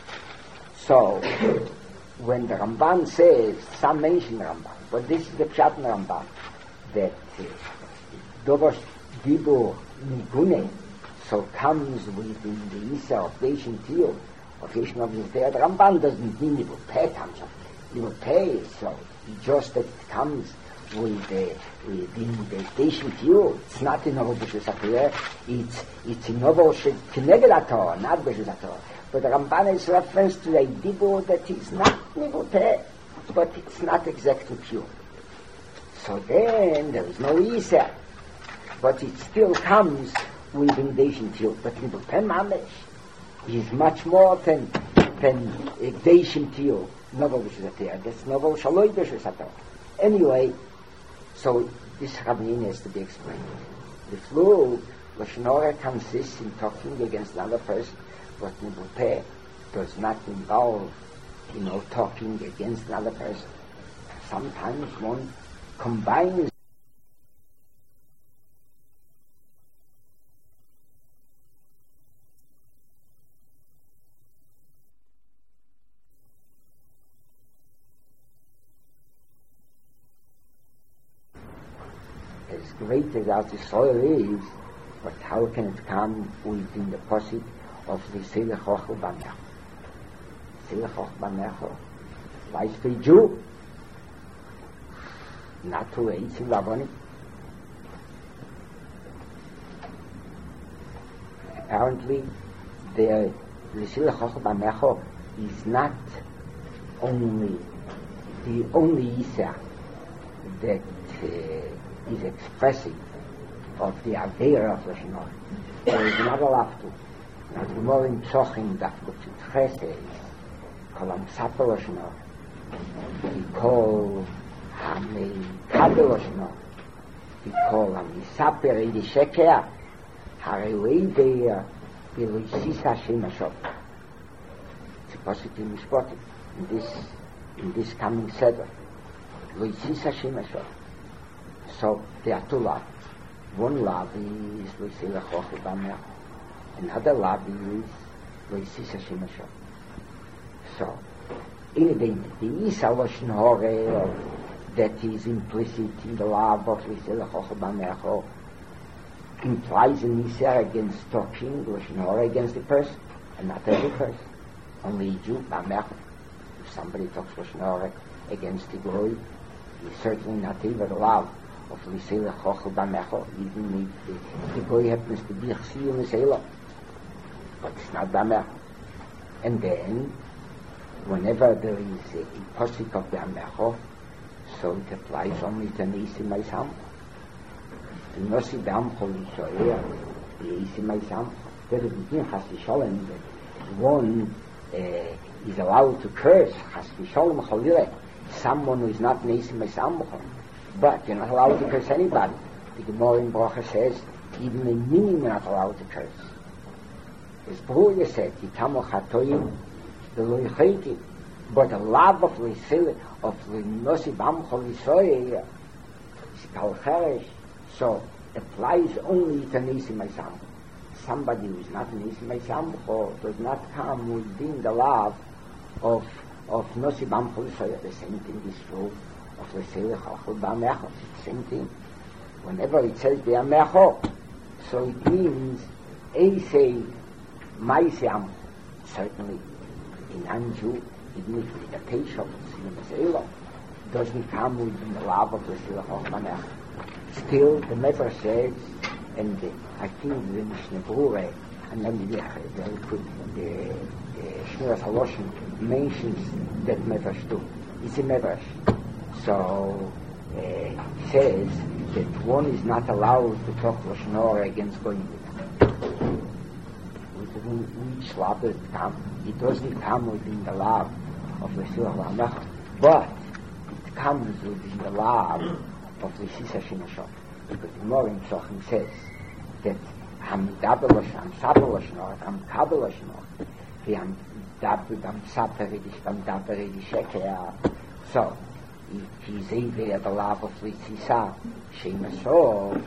So, when the Ramban says, some mention Ramban, but this is the Pshat Ramban, that Dovos Dibur Migune, so comes within the Isa of Deishin Tiyot, of Yeshin of Yisrael. The Ramban doesn't mean Dibur Peh comes up. Dibur Peh, so just that it comes within the Deishin Tiyot. It's not in Ovo B'Shus HaTorah, it's in Ovo Keneged HaTorah, not B'Shus HaTorah. But the Ramban is reference to a dibur that is not nivuteh, but it's not exactly pure. So then there is no Isa, but it still comes with invasion pure. But nivuteh mamesh is much more than then Gdeishim Tiyu, novel which is a Torah, that's novel Shaloi Besh is a Torah. Anyway, so this Rabbein has to be explained. The flu, Lashon Hara consists in talking against another person, but Nibupe does not involve, talking against another person. Sometimes one combines as great as our soil is, but how can it come within the posik of the Selech Ochel Bamecho? Selech Ochel Bamecho lies for Jew, not to eat in Lavoni. Apparently, the Selech Ochel Bamecho is not only the only Isa that is expressing of the Aveira of Lashon Hara. So it's not allowed to. As the more in Psochim, that which it chesed, call him Saper Lashon Hara. He call him Kabel Lashon Hara. He call him Saper Edi Sheker, Harei Veir, Beloisis Hashem Hashov. It's a positive mispotim in this coming Seder. Beloisis Hashem Hashov. So there are two laws. One law is Loiselech Ochel Bamecho. Another law is Loisis Hashem Hashov. So, in the Isa Lashon Hara that is implicit in the law of Loiselech Ochel Bamecho implies an Isa against talking Lashon Hara against the person, and not every person. Only Jew, Bamecho. If somebody talks Lashon Hara against the Goy, he's certainly not even allowed of Loiselech Ochel Bamecho, even if the Goy happens to be Chsi and Loiselech, but it's not Bamecho. And then, whenever there is a posik of Bamecho, so it applies only to Neisi Maisamcho. The Nosi Bamcho Lishoyer, the Neisi Maisamcho. There is between Chas V'Sholem that one is allowed to curse Chas V'Sholem Cholile, someone who is not Neisi Maisamcho. But you're not allowed to curse anybody. The Gemara in Bracha says, even a minim you're not allowed to curse. As Bruya said, Yitamu Chatoyim, the Loicheti, but the love of Loiselech, of Nosi Bamcho Lisoye, is Kalcheresh, so applies only to Nisi Maisamcho. Somebody who is not Nisi Maisamcho does not come within the love of Nosi Bamcho Lisoye. The same thing is true of Loiselech Ochel Bamecho. It's the same thing. Whenever it says Bamecho, so it means Eisei Maiseam. Certainly in Anju, even if the page of Sinim doesn't come within the love of Loiselech Ochel Bamecho. Still, the Medrash says, and I think the Mishnah Berurah, and then the Shmiras HaLoshen mentions that Medrash too. It's a Medrash. So, says that one is not allowed to talk Lashon Hara against going which law does it come? It doesn't come within the law of Loiselech Bamecho, but it comes within the law of Loisis Hashem Hashov. Because the Gemara in Psochim says that Ham Daber Lashon, Ham Saper Lashon Hara, Ham Kabel Lashon Hara, the Ham Daber, Ham Saper, Ham Daber, Sheker. So, if he's either the law of Loisis Hashem Hashov,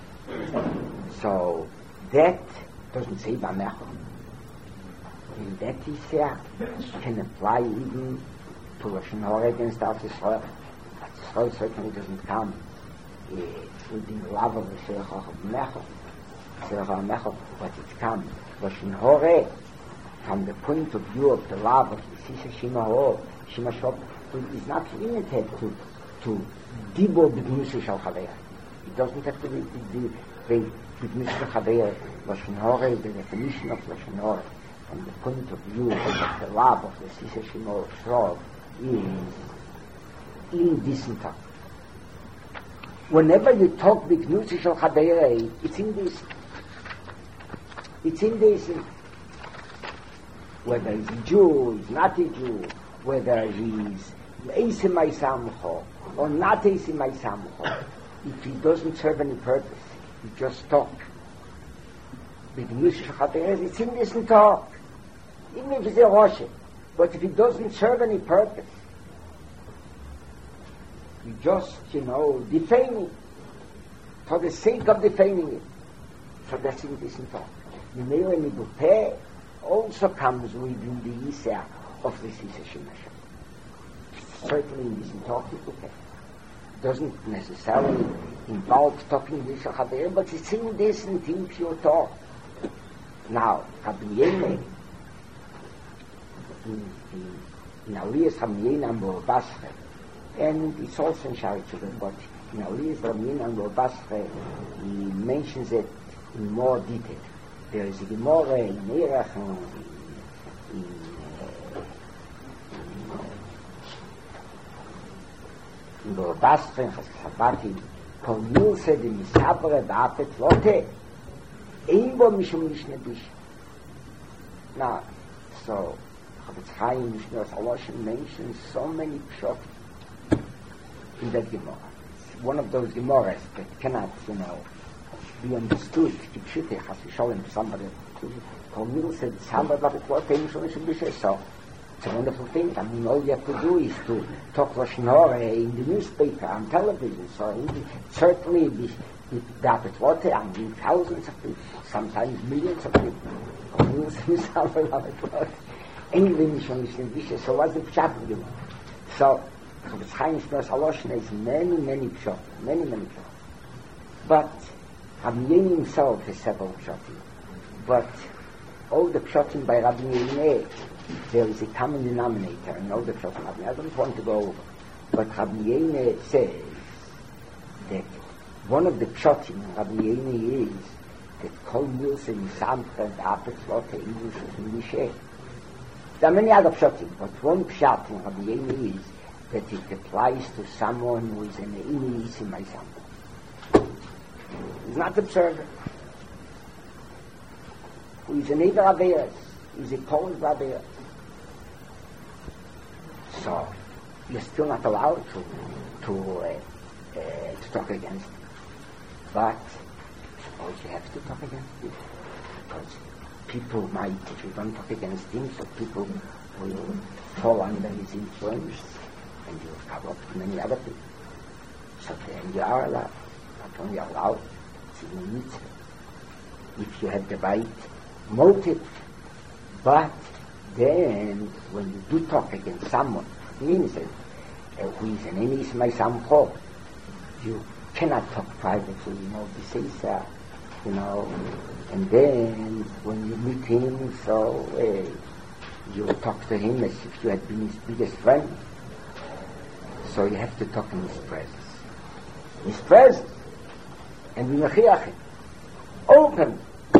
so that doesn't say Bamecho. And that is can apply even to Lashon Hara against Eretz Yisrael. Eretz Yisrael certainly doesn't come within the love of the Selech Ochel Bamecho, but it comes Lashon Hara from the point of view of the love of the Loisis Hashem Hashov is not limited to Dibur B'Gnusa Shel Chaver. It doesn't have to be B'Gnusa Shel Chaver. Lashon Hara is the definition of Lashon Hara from the point of view of the love of the Loisis Hashem Hashov is indecent. Whenever you talk B'Gnusa Shel Chaver, it's indecent. It's indecent. whether he's a Jew, he's not a Jew, whether he's Eisi Mai Samcho or not Eisi Mai Samcho. If he doesn't serve any purpose, he just talk. With the Mishra Chateres, it's in this talk. Even if he's a Rosh. But if he doesn't serve any purpose, you just, defaming for the sake of defaming it. So that's in this talk. The Meir Nibupeh also comes within the Yisah of this Yisah Shemashah. Certainly in this talk Nibupeh. Doesn't necessarily involve talking Yisah Chaderim, but it's in this and in pure talk. Now, Rabbi Yene, in Aliyah's Rabbi Yene and Basre, and it's also in Shari Children, but in Aliyah's Rabbi Yene and Basre, he mentions it in more detail. There is a Gemara in Erech, in Basre, in Chasabati, Kol Milse de Misabre Ba'apet Lote, Einbo Mishum Nishnebish. Now, so, Chavetz Chaim Mishner Saloshim mentions so many pshot in that Gemara. It's one of those Gemaras that cannot, be understood. Kipshite Chasi Sholem to somebody. Kolmil said, Samba Ba'apet Lote, Mishum Nishnebish. So, it's a wonderful thing. I mean, all you have to do is to talk Lashon Hora in the newspaper, on television. So, certainly, the Ba'apet I mean, thousands of people, sometimes millions of people. Anyway, so what's the pshat given? So, Chavetz Chaim Shnos Haloshna is many pshat, many pshat. But Rabbi Yene himself has several pshatim. But all the pshatim by Rabbi Yene, there is a common denominator in all the pshatim. I don't want to go over. But Rabbi Yene says that one of the pshatim Rabbi Yene is that Kol Milse Nisamcha and Apet Lote English is Mishe. There are many other pshatim, but one pshat in Rabbi Yene is that it applies to someone who is an Eini Yisi Maisamcha. He's not observant. Who is an Eiver Averes. He's a Polish Averes. So, you're still not allowed to talk against him. But suppose you have to talk against him, because people might, if you don't talk against him, so people will fall under his influence, and you'll cover up to many other people. So then you are allowed. Not only allowed, it's even mitzvah. If you have the right motive. But then, when you do talk against someone, means that who is an enemy is my samcho, you cannot talk privately, and then when you meet him, so you talk to him as if you had been his biggest friend. So you have to talk in his presence. His presence. And we mechiach him. Open.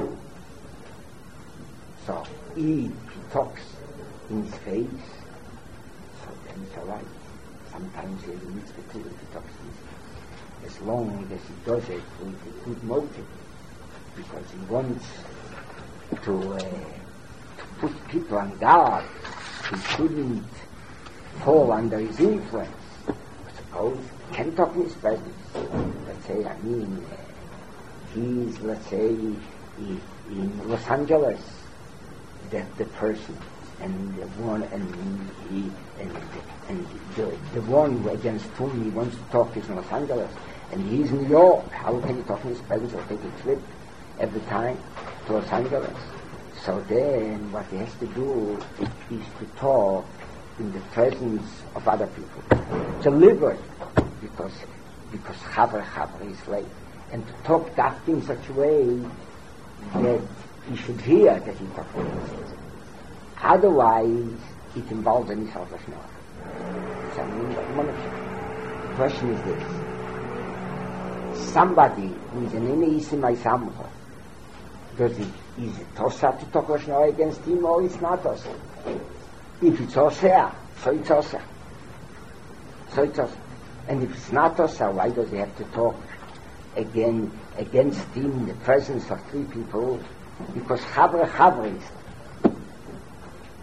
So if he talks in his face, so then it's all right. Sometimes he has a mitzvah too if he talks in his face. As long as he does it with a good motive, because he wants to put people on guard who shouldn't fall under his influence. Suppose he can talk in his presence. Let's say, he's, let's say, in Los Angeles, that the person and the one the one against whom he wants to talk is in Los Angeles, and he's in New York. How can he talk in his presence or take a trip every time to Los Angeles? So then what he has to do is to talk in the presence of other people, deliberate, because Chaver is late, and to talk that in such a way that he should hear that he talks in his presence. Otherwise, it involves any sort of Lashon Hora. The question is this: somebody who is an Eini Yisi Maisamcha, is it Tosa to talk Lashon Hora against him, or it's not Tosa? If it's Tosa, so it's Tosa. And if it's not Tosa, why does he have to talk against him in the presence of three people? Because Chavre is.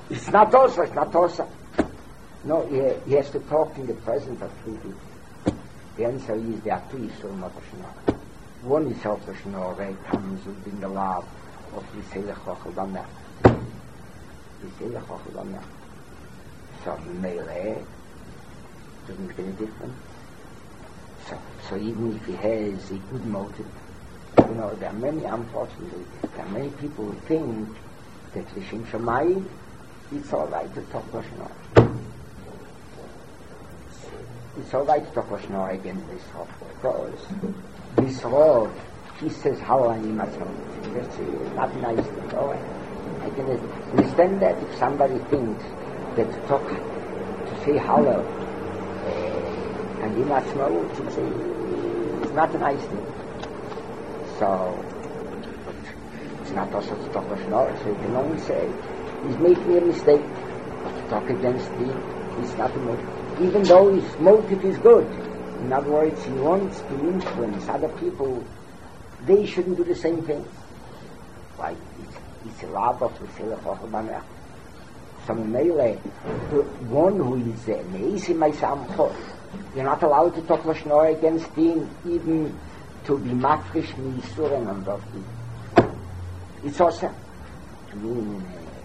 It's not also. No, he has to talk in the presence of three people. The answer is there are two Yisur not a Shnor. One is of the Shnor, comes within the love of Yisrael Chochel Dameh. Yisrael Chochel Dameh. So Meileh doesn't make any difference. So even if he has a good motive, there are many, unfortunately, there are many people who think that L'Shem Shamayim, it's all right to talk Lashon Hara. It's all right to talk Lashon Hara against this Rov, because this Rov, he says, how I need myself. It's not nice at all. I can understand that if somebody thinks that to say halal, and in Atzmaut, it's not a nice thing. So, it's not also to talk Lashon Hara, so you can only say, he's making a mistake. But to talk against him, it's not a motive. Even though his motive is good. In other words, he wants to influence other people. They shouldn't do the same thing. Like, it's a lot of the Yisrael Chochel Dameh. So, Meileh, the one who is Neisi Meisamchot, you're not allowed to talk Lashon Hara against him, even to be makrish Yisurim and of him. It's also, I mean,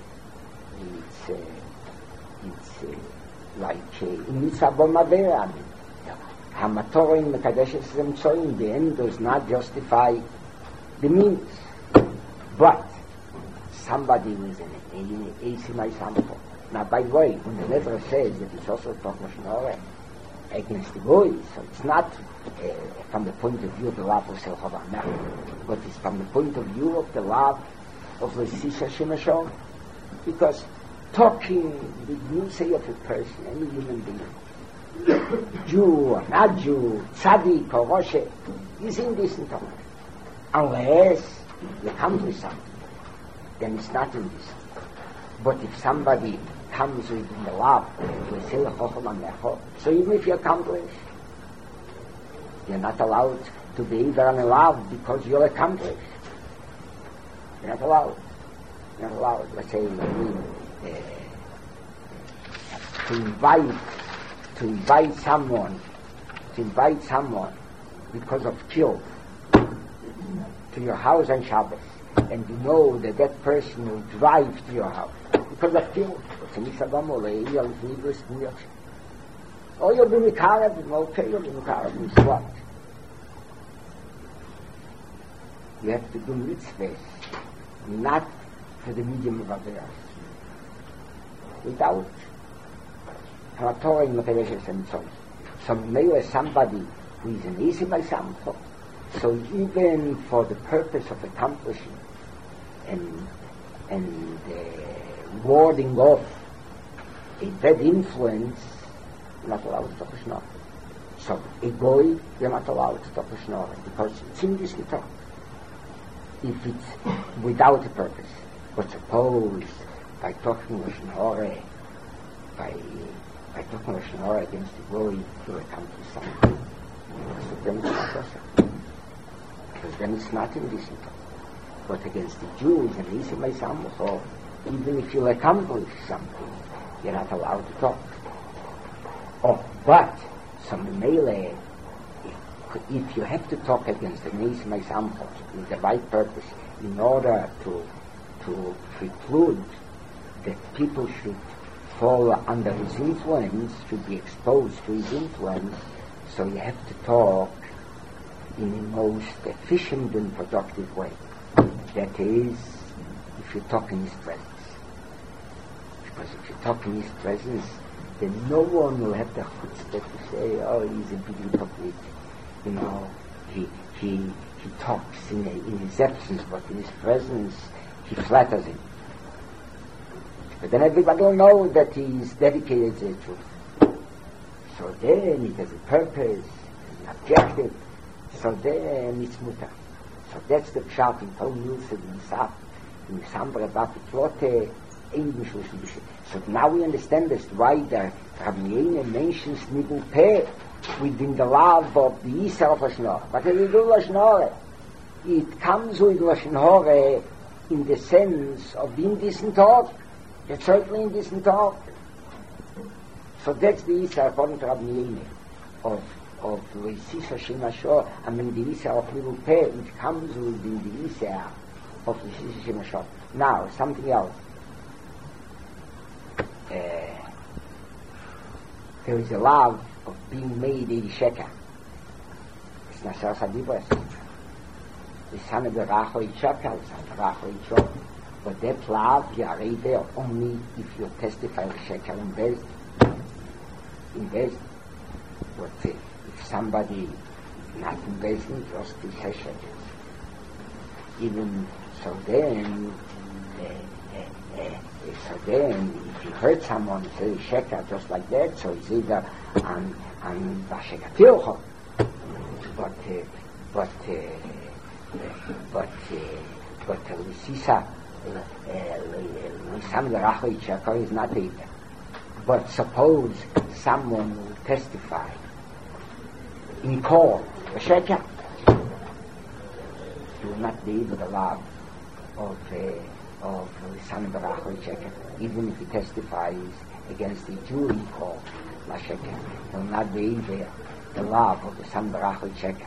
it's like in Mitzvah Bol Mavera. Hamatorah in Mekadeshes Zemtzoim, the end does not justify the means. But somebody who is an Eisimai Sampo. Now, by the way, when the letter says that it's also talk Lashon Hara against the Goy, so it's not from the point of view of the love of Yisrael Chochel Dameh, but it's from the point of view of the love of the Sisha Shemashon. Because talking the music of a person, any human being, Jew or not Jew, tzaddik or Roshe, is indecent talk. Unless you accomplish something, then it's not indecent. But if somebody comes within the love, so even if you accomplish, you're not allowed to be either on a love because you're accomplished. You're not allowed. You're not allowed, let's say, to invite someone because of guilt to your house on Shabbos, and you know that person will drive to your house because of guilt. Or you'll be Mikarev, okay, you'll be Mikarev, it's what? You have to do mitzvahs, not for the medium of Averas. Without Torah in Mekadeshes and so on. So maybe somebody who is an easy by sample, so even for the purpose of accomplishing and warding off a bad influence, you're not allowed to talk Lashon Hara. So a goy, you're not allowed to talk Lashon Hara because it's English to talk. If it's without a purpose. But suppose by talking Lashon Hara, by talking Lashon Hara against the goy, you accomplish something. So then it's not possible. Because then it's not indecent talk. But against the Jews and Isa Meisamach, or even if you accomplish something, you're not allowed to talk. Oh, but some melee, if you have to talk against the Isa Meisamach with the right purpose, in order to preclude that people should fall under his influence, should be exposed to his influence, so you have to talk in the most efficient and productive way. That is, if you talk in his presence. Because if you talk in his presence, then no one will have the chutzpah to say, oh, he's a big hypocrite. You know, he talks in his absence, but in his presence, he flatters him. But then everybody will know that he is dedicated to the truth. So then it has a purpose, an objective. So then it's mutar. So that's the pshat in Paul Nielsen, in Sambra Bapitlote, so now we understand this, why the Rabbi Yehuda mentions Nibul Peh within the love of the Yisrael of Lashon Hara. But when you do Lashon Hara, it comes with Lashon Hara in the sense of indecent talk. It's certainly indecent talk. So that's the Isa according to Rabbi Yehuda of Sisa Shemashor. I mean the Isa of little peh, which comes within the Isa of the Sisa Shemashor. Now something else. There is a love of being made in sheker. It's Nasar Sadibas. The son of the Racho Yitzhak, but that love, you are right there only if you testify the sheker in Bezdin. But if somebody is not in Bezdin, just the sheker. Even so then, if you hurt someone, say sheker just like that, so it's either on Vasheka Tilcho. But Lisisa, Lisam Racho Yitzhak is not either. But suppose someone will testify in court, a sheker, he will not be able to love of Lisam Racho Yitzhak, even if he testifies against the Jew in court, la sheker, he will not be able the love of the Lisam Racho Yitzhak.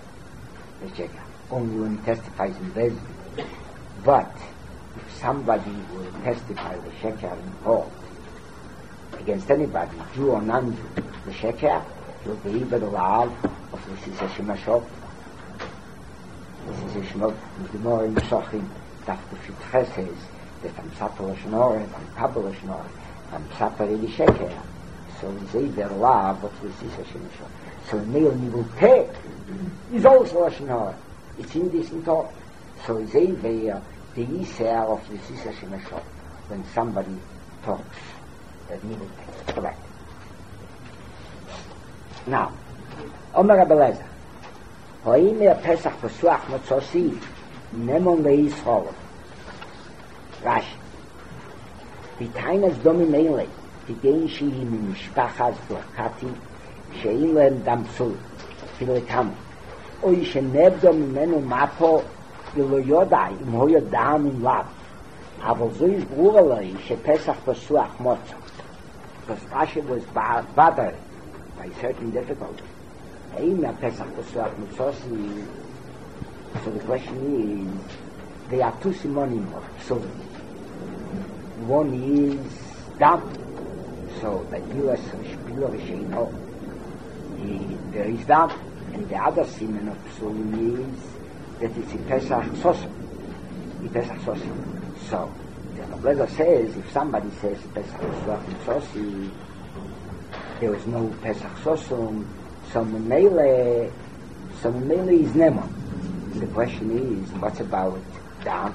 Only when he testifies in Bezdin. But if somebody will testify the sheker in court against anybody, Jew or non-Jew, the sheker will be able to love of the Sisa Shemashot. The Sisa Shemashot is the more in Sochim that the Fitches says that I'm Sapar Lashonor, I'm Kabbalah Lashonor, I'm Sapar in the sheker. So it's either love of the Sisa Shemashot. So Neil Nivuteh is also Lashonor. It's indecent talk. So it's either the Yisrael of the Sisa Shemashot when somebody talks that Nivuteh. Correct. Now, Omer Abelezer, Ho'im Pesach Pesuach Motzosi Nemon LeYisrael. Rashi. V'tainas domi meile, v'gein shehi mimishpachas Burkati, she'in lehem dam psul, filetamu. Oy shenebdo mimenu mapo, v'lo yodai, im ho yodam im lav. Aval zo is bruraloi, shePesach Pesuach Motzo. Because Rashi was bothered by certain difficulties. Ho'im Pesach Pesuach Motzosi. So the question is, there are two simonim of psul. One is dam, so that you as Shpilo Risheino, there is dam, and the other simon of psulim is that it's in Pesach Sosim. So the Rabbi says, if somebody says Pesach Sosim, there is no Pesach Sosim, so Memele is Nemon. The question is, what's about dam?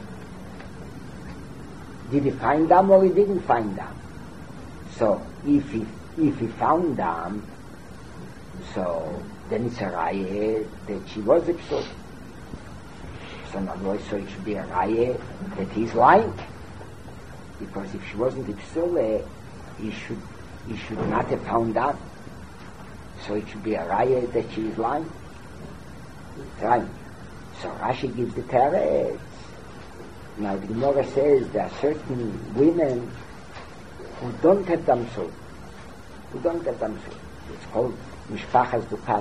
Did he find them or he didn't find them? So if he found them, so then it's a raya that she was a psul. So in other words, so it should be a raya that he's lying. Because if she wasn't a psul, he should not have found them. So it should be a raya that she is lying. Right. So Rashi gives the teretz. Now the Gemara says there are certain women who don't have damsul. It's called Mishpachas Dukat.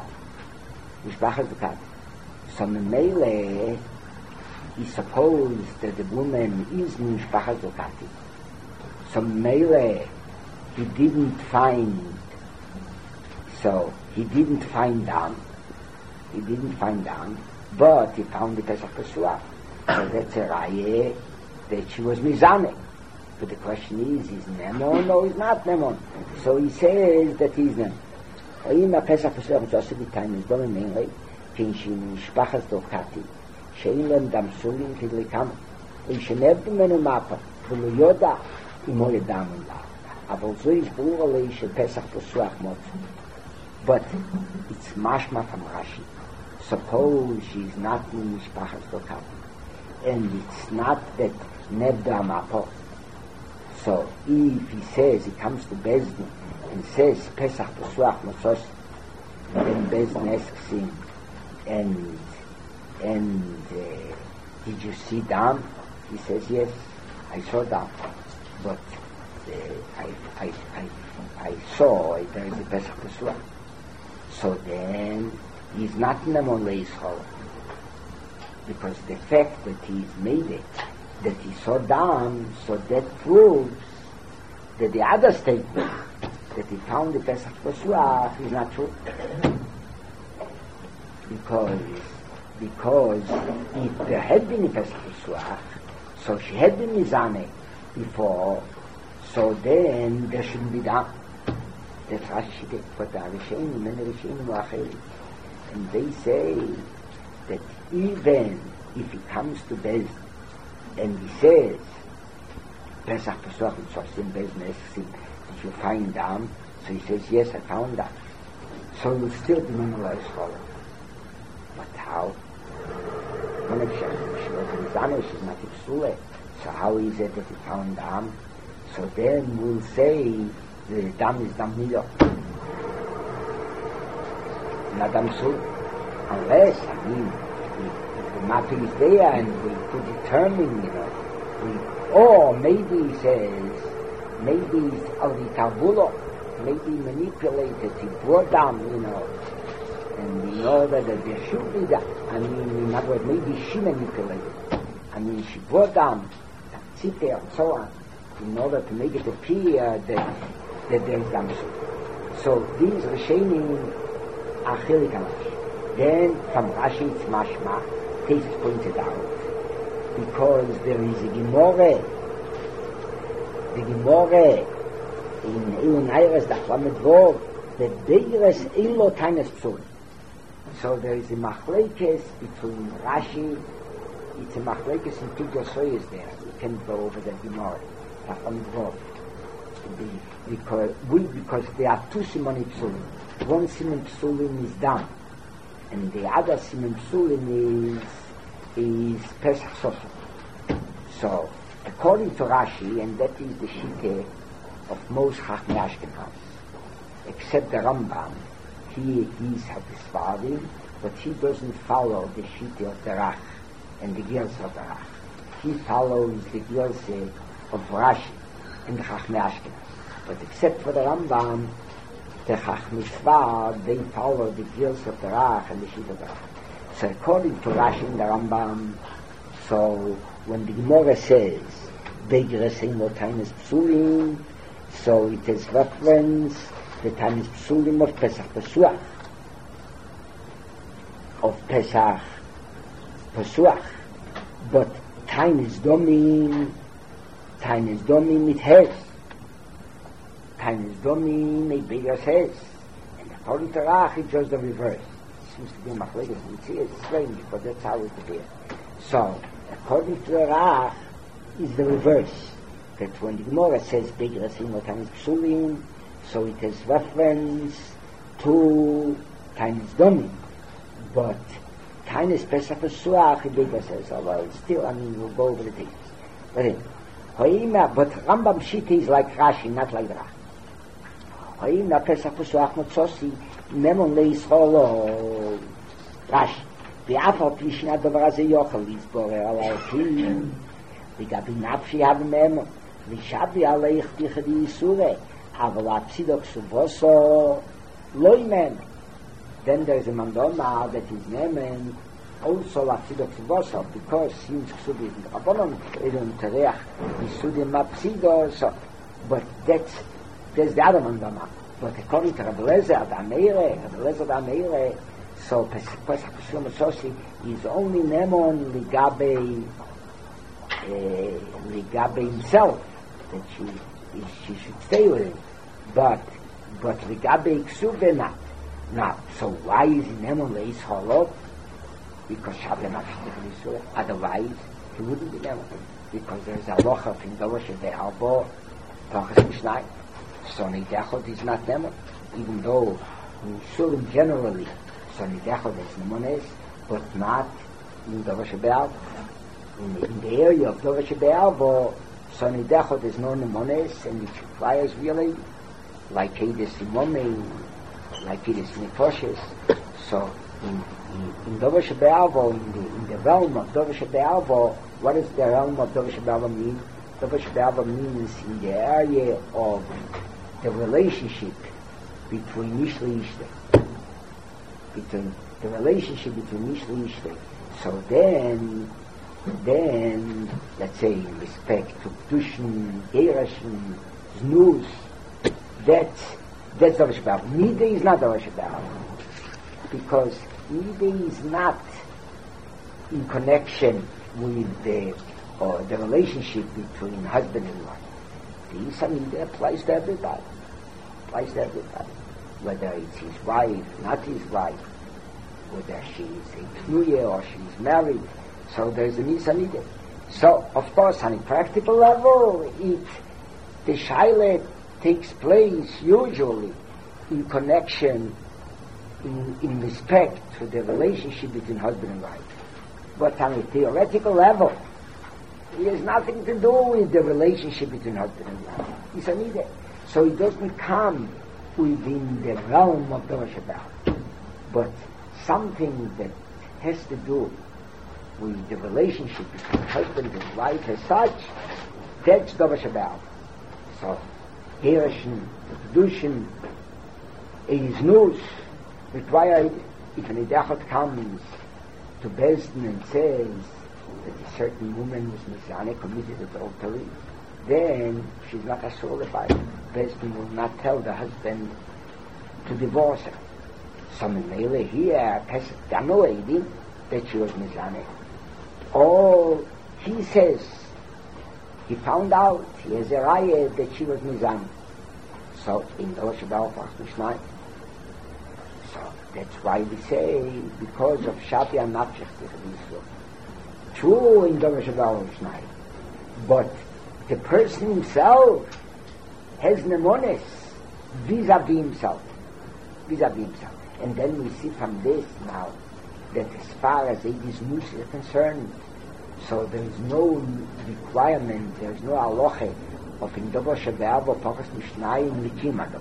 So Memele, he supposed that the woman is Mishpachas Dukati. So Memele, he didn't find them, but he found the Pesach Pesuach. So that's a raya that she was mizamek. But the question is Nemon or is not Nemon? So he says that he's Nemon. Oim Pesach Pesuach just every time is doing mainly kinshi mishpachas dokati shein lem dam sulim kidlikam in shenevdu menu mapa v'lo yoda imo yedam la. Avol zo is bruralei she Pesach Pesuach motzu. But it's mashma from Rashi. Suppose she's not in mishpachas dokati. And it's not that Nebda Mapo. So if he says, he comes to Bezdin and says Pesach Pesuach Motzos, then Bezdin asks him, and did you see dam? He says, yes, I saw dam. But I saw there is a Pesach Pesach. So then he's not Nemon Leishol, because the fact that he's made it, that he saw Dam, so that proves that the other statement that he found the Pesach Pesach is not true. Because if there had been a Pesach Pesach, so she had been Mizane before, so then there shouldn't be Dam. That's Rashi did, but the Rishonim and the Rishonim were Acheli. And they say that even if he comes to Bez and he says, Pesach Pesach and Sosim Bez Nesim, did you find Dam? So he says, yes, I found Dam. So he will still be memorized scholar. But how? One of she was in Zane, she's not Ipsule. So how is it that he found Dam? So then we'll say the Dam is Dam Midah. Not Dam Sul. Unless, I mean, if the mapping is there and we could determine, or maybe he says, maybe it's Aldi Tabulo, maybe manipulated, he brought Dam, and in order that there should be that, I mean, in other words, maybe she manipulated. I mean, she brought Dam, sit there and so on, in order to make it appear that there is Dam. So these Rishonim are Chilik Amash. Then from Rashi it's Mashma, this is pointed out, because there is a Gemara, the Gemara in Ilun Ayres Dachlamet Vov, the Beires Ilo Taines Psul. So there is a Machlekes between Rashi, it's a Machlekes in two Yosoyes there. You can go over the Gemara, Dachlamet Vov. Because there are two Simoni Psulim. One Simon Psulim is Dam, and the other Simon Psulim is Pesach Sosom. So, according to Rashi, and that is the Shittah of most Chachmei Ashkenaz, except the Rambam, he is Hatisvadim, but he doesn't follow the Shittah of the Rach and the Girsa of the Rach. He follows the Girsa of Rashi and the Chachmei Ashkenaz. But except for the Rambam, the Chachmei Sfard, they follow the Girsa of the Rach and the Shittah of the Rach. So according to Rashi and the Rambam, so when the Gemara says, Begeres Eino Taines Psulim, so it is reference the Taines Psulim of Pesach Pesach, but Taines Domin it has. Taines Domin it Begeres has. And according to Rach, it's just the reverse. It seems to be a machlekes. It's strange, but that's how it appears. So, according to the Rach, is the reverse. That when the Gemara says Begeres Eino Taines Psulim, so it has reference to Taines Domin. But Taines Pesach Pesach, it Begeres says, although still, I mean, we'll go over the things. But Rambam Shittah is like Rashi, not like Rach. Hoima Pesach Pesach Motzosi, Nemon Leishol Rashi. ואף על פי שני הדבר הזה יוכל לסבורר על הערכים לגבי נפשי הבמם ושבי עליך תיכדי איסורי אבל הפסידוק סובוסו לא ימן. Then there is a mandoma that is named also הפסידוק סובוסו because since Ksudi is in the Rabbanon they don't tereach Isudim apsido, but that's the other mandoma. But according to Rabbi Lezer Ameire, so Pesach Pesach Sosi is only Nemon Ligabe himself, that she should stay with him. But Ligabe Ksube not. Now, so why is he Nemon Leis Holot? Because Shabbat Nafshit. Otherwise, he wouldn't be Nemon. Because there's a loch of Indolosh of the Albo, Pachas Mishnai. So Nidachot is not Nemon, even though in Shurim generally, so Nidachot is Nemones, but not in Dorosh Be'al. In the area of Dorosh Be'al, so Nidachot is no Nemones, and it requires really, like Kedis Imome, like Kedis Nefoshes. So in Dorosh Be'al, in the realm of Dorosh Be'al, what does the realm of Dorosh Be'al mean? Dover Sheba'ava means in the area of the relationship between Ish Ishte. Between the relationship between Ish Ishte. So then, let's say, in respect to Kedushin, Gerashin, Znus, that's Dover Sheba'ava. Nida is not Dover Sheba'ava. Because Nida is not in connection with the relationship between husband and wife. The Nida applies to everybody. Whether it's his wife, not his wife, whether she's a Knuya or she's married. So there's an Nida. So, of course, on a practical level, the Shaila takes place usually in connection, in respect to the relationship between husband and wife. But on a theoretical level, it has nothing to do with the relationship between husband and wife. It's a Nida. So it doesn't come within the realm of Dover Sheba'ava. But something that has to do with the relationship between husband and wife as such, that's Dover Sheba'ava. So, Gerashin, Kedushin, Znus, required, if an Idachot comes to Bezdin and says that a certain woman was Mizane, committed adultery, then she's not assured. Bezdin will not tell the husband to divorce her. So Mele here has demonstrated that she was Mizane. Or he says, he found out, he has a raya that she was Mizane. So in Dover Sheba'ava, so that's why we say, because of Shati and Nafshech, true in Dover Sheba'ava, but the person himself has nemones vis-a-vis himself. And then we see from this now that as far as Eidis Nus is concerned, so there is no requirement, there is no halacha of in Dover Sheba'ava Pachas Mishnayim Likim Adam.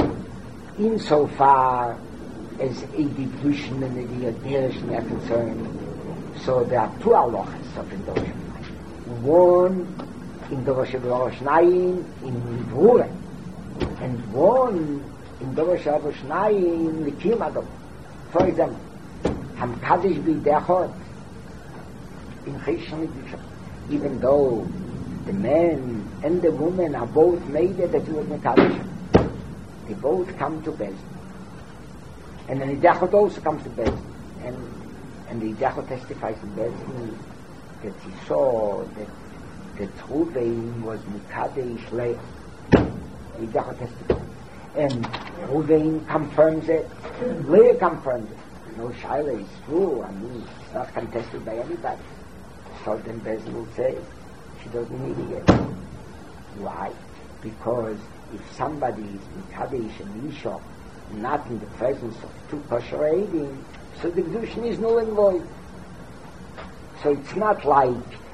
Insofar as Eidi Kedushin and Eidi Gerashin are concerned, so there are two halachas of in Dover Sheba'ava. One in Dover Sheba'ava Shnayim in Livrure, and one in Dover Sheba'ava Shnayim Likim Adam. For example, Hamkadish B'Idechot in Cheshon Kedusha, even though the man and the woman are both made that he was Mekadosh, they both come to Bezdin. And then the Idechot also comes to Bezdin. And the Idechot testifies in Bezdin that he saw that Ruvain was Mekadosh Leah. The Idechot testifies. And Ruvain confirms it. Leah confirms it. No Shaila is true. I mean, it's not contested by anybody. So then Bezdin will say, she doesn't need it yet. Why? Because if somebody is Mekadosh and Isha, not in the presence of two kosher eidim, so the Kedushin is null and void. So it's not like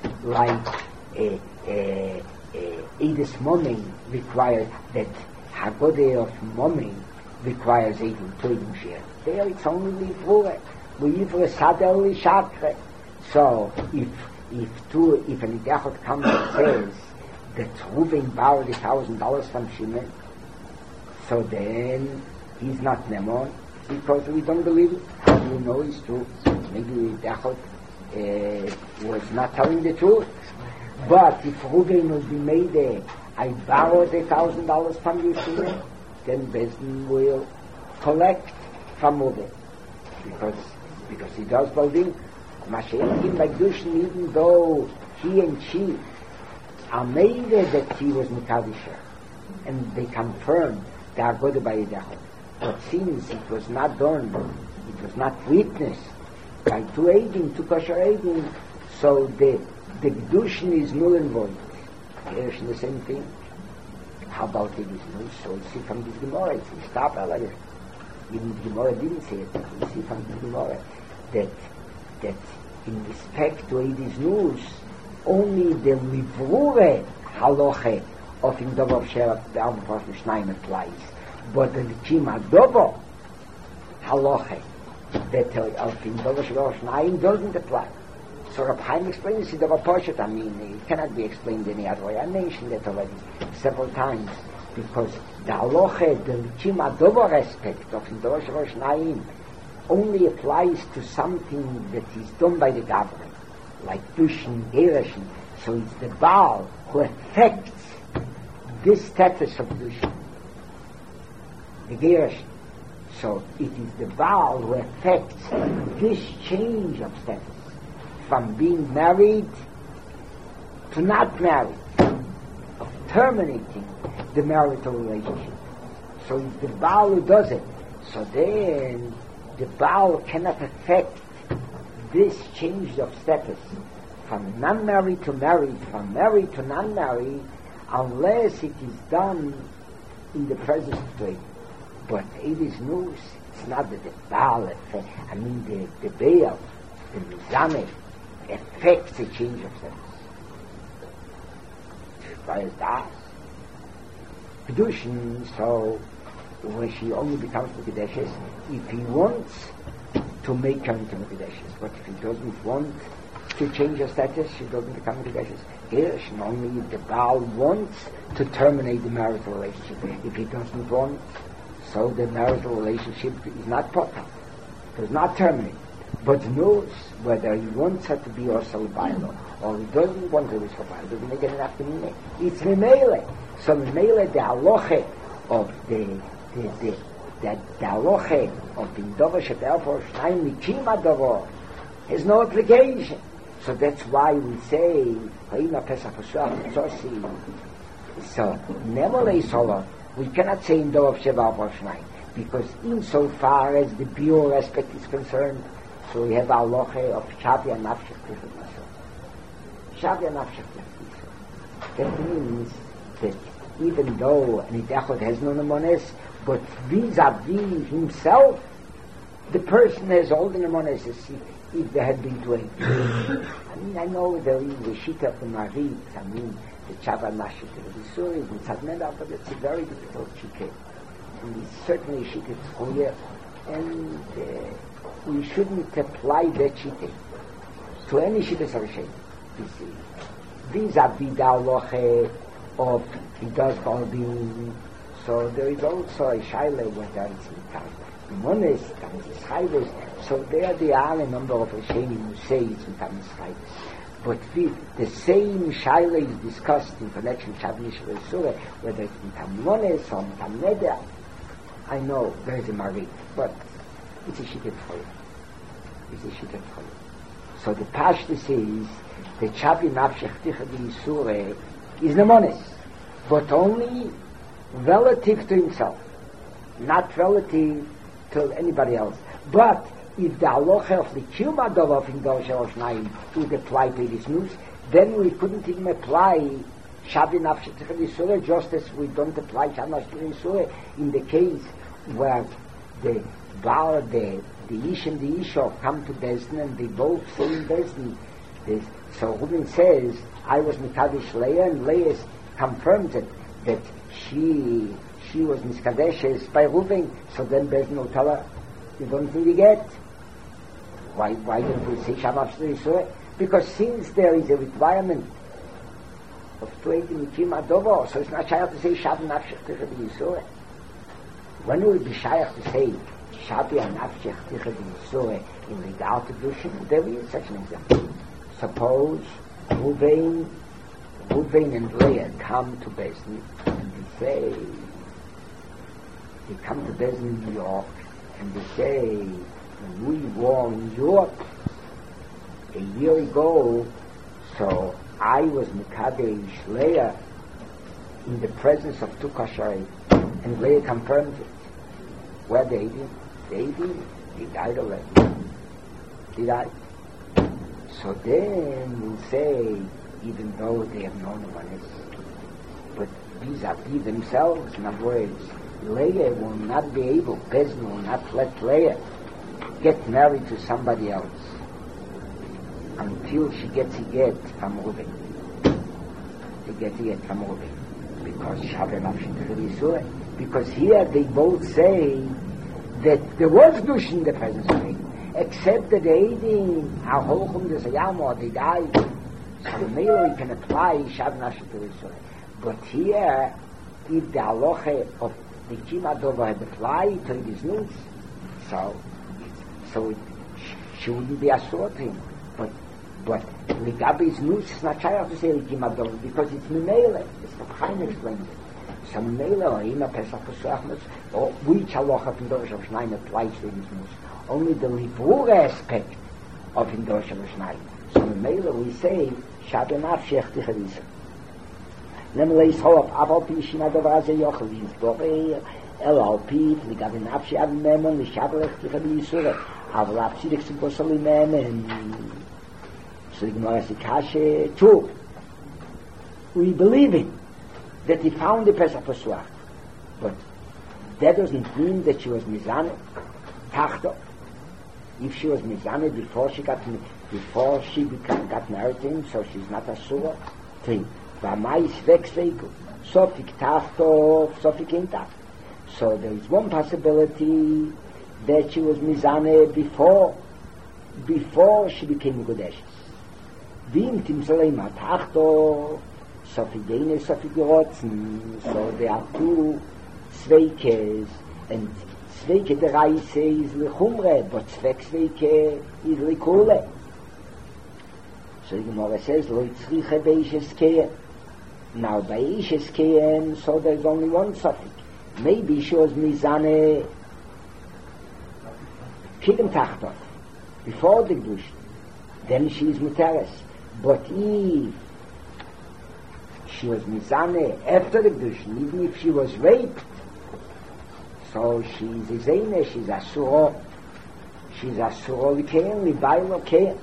Eidos Momim requires that Haggadah of Momim requires Eidim Toidim Shir. There it's only Livrure. Livrure Sadel Lishakre. So if an Idechot comes and says that Reuven borrowed $1,000 from Shimon, so then he's not Nemon, because we don't believe it. How do we know it's true? Maybe Idechot was not telling the truth. But if Reuven will be made I borrowed $1,000 from you, Shimon, then Bezdin will collect from Reuven, because he does believe. Mashiach by Kedushin, even though he and she are made that he was Mekadosh, and they confirm the Haggadah by Idechot. But since it was not done, it was not witnessed by two eidim, two kosher eidim, so the Kedushin is null and void. Here's the same thing. How about it is null? So we see from this Gemara, it's in Stapel, even the Gemara didn't say it, but we see from the Gemara that in respect to Eidis Nus, only the Livrure halacha of in Dover Sheba'ava Pachas Mishnayim applies. But the Likim Adobo halacha that of in Dover Sheba'ava Mishnayim doesn't apply. So Reb Chaim explains it over Poshet. I mean, it cannot be explained any other way. I mentioned it already several times, because the halacha, the Likim Adover aspect of Nidor Rosh Naim only applies to something that is done by the government, like Dushin, Gerashin. So it's the Baal who affects this status of Dushin, the Gerashin. So it is the Baal who affects this change of status from being married to not married, of terminating the marital relationship. So it's the Baal who does it. So then the Baal cannot affect this change of status from non-married to married, from married to non-married, unless it is done in the presence of the But it is news. It's not that the Baal affects, the Baal, the Mizameh, affects the change of status. Why is that? Kedushin, so when she only becomes Mekadeshes, if he wants to make her into Mekadeshes, but if he doesn't want to change her status, she doesn't become Mekadeshes. Gerashin, only if the Baal wants to terminate the marital relationship. If he doesn't want, so the marital relationship is not proper, does not terminate, but knows whether he wants her to be also Bailo or he doesn't want her to be Bailo, doesn't make it enough to mean it. It's Memele. So Memele, the halacha of the halacha of the Dover Shetel Shnayim Likim Adover has no application. So that's why we say so Nemole Solar. We cannot say in Dover Sheva Shnayim, because insofar as the pure aspect is concerned, so we have our halacha of Shavia Nafshech Tichad Yisrael. Shavia Nafshech Tichad Yisrael. That means that even though an Idachot has no nemones, but vis-a-vis himself, the person has all the nemones as if they had been doing. I know there is the Shita of the Marit, the Shavia Nafshech Tichad Yisrael, it's Admeda, but it's a very difficult Shita. And it's certainly a Shita Tzchuya, and we shouldn't apply that Shita to any Shita Sarashem. Vis-a-vis the halacha of he does Balbin, so there is also a Shaila whether it's in Mones, it's Chayves, so there are a number of Rishonim who say it's in Chayves. But the same Shaila is discussed in connection with Shav Yisrael Surah, whether it's in Mones or in Neder. I know there is a Marit, but it's a Shittet Choyah. It's a Shittet Choyah. So the Pashtus is the Shavia Nafshech Tichad Yisrael is Nemones, but only relative to himself, not relative to anybody else. But if the halacha of the Likim Adover in Nidor Rosh Naim would apply to this news, then we couldn't even apply Shavia Nafshech Tichad Yisrael, just as we don't apply Shavia Nafshech Tichad Yisrael in the case where the Baal, the Ish and the Isha come to Bezdin and they both say in Bezdin. So Reuben says, I was Mikadesh Leah, and Leah confirms it, that she was Miskadeshes by Reuben, so then Bezdin will tell her, you don't really get. Why don't we say Shavia Nafshech Yisrael? Because since there is a requirement of 20 Likim Adover, so it's not shaykh to say Shavia Nafshech Tichad Yisrael. When will it be shaykh to say Shavia Nafshech Tichad Yisrael in regard to Dushin? There is such an example. Suppose Reuven and Leah come to Bezdin and they come to Bezdin in New York and they say, when we were in New York a year ago, so I was Mekadesh Leah in the presence of two Kasharim, and Leah confirmed it. Where they did, he died already. He died. So then we'll say, even though they have known one is, but vis-a-vis themselves, in other words, Leah will not be able, Bezdin will not let Leah get married to somebody else until she gets a get from Reuben. They get a get from Reuben. Because Shavia Nafshech Tichad Yisrael. Because here they both say that there was Dush in the presence of him. except that the Eidin are Holchum des Hayam or they die. So the male we can apply Shav Nashit to Israel. But here, if the halacha of the Kimadova had applied to his news, so it shouldn't be asur to him. But Ligabi's news is not shy to say Kimadova because it's Mimele. It's the Chaim explained it. So Mimele or Ima Pesach Pesach or which halacha from Dorosh Hashanah applies to his news. Only the Livur aspect of Hindosh Hashanah. So Mimele we say Shabenaf Shech Tichadisa. Nemleis Hof Aval Pishin Adovar Ze Yochel Yinsdore El Alpit Ligabi Nafshi Av Memon Lishablech Tichadisure Aval Apsidik Sikosali Memon. So the Gemara says, Kashe, true. We believe it, that he found the Pesach Pesach. But that doesn't mean that she was Mizane, Tachto. If she was Mizane before she got married to him, so she's not a Surah. Three. V'amais vexleiku. Sofik Tachto, Sofik in Tachto. So there is one possibility that she was Mizane before she became Godeshes. Vim Timsalei Matachto, Sofigene, Sofigerotzen, so there are two Zweikes, and Zweike der Reise is Lechumre, but Zweik is Lekule. So the Gemara says, Lo Yitzriche Beishes Kehen. Now by Beishes Kehen, so there's only one Sofik. Maybe she was Mizane Kidem Tachto, before the Gdush, then she is Muteres. But if she was Mizane after the Gdushin, even if she was raped, so she's Izene, she's Asuro L'Kein, L'Baylo Kein.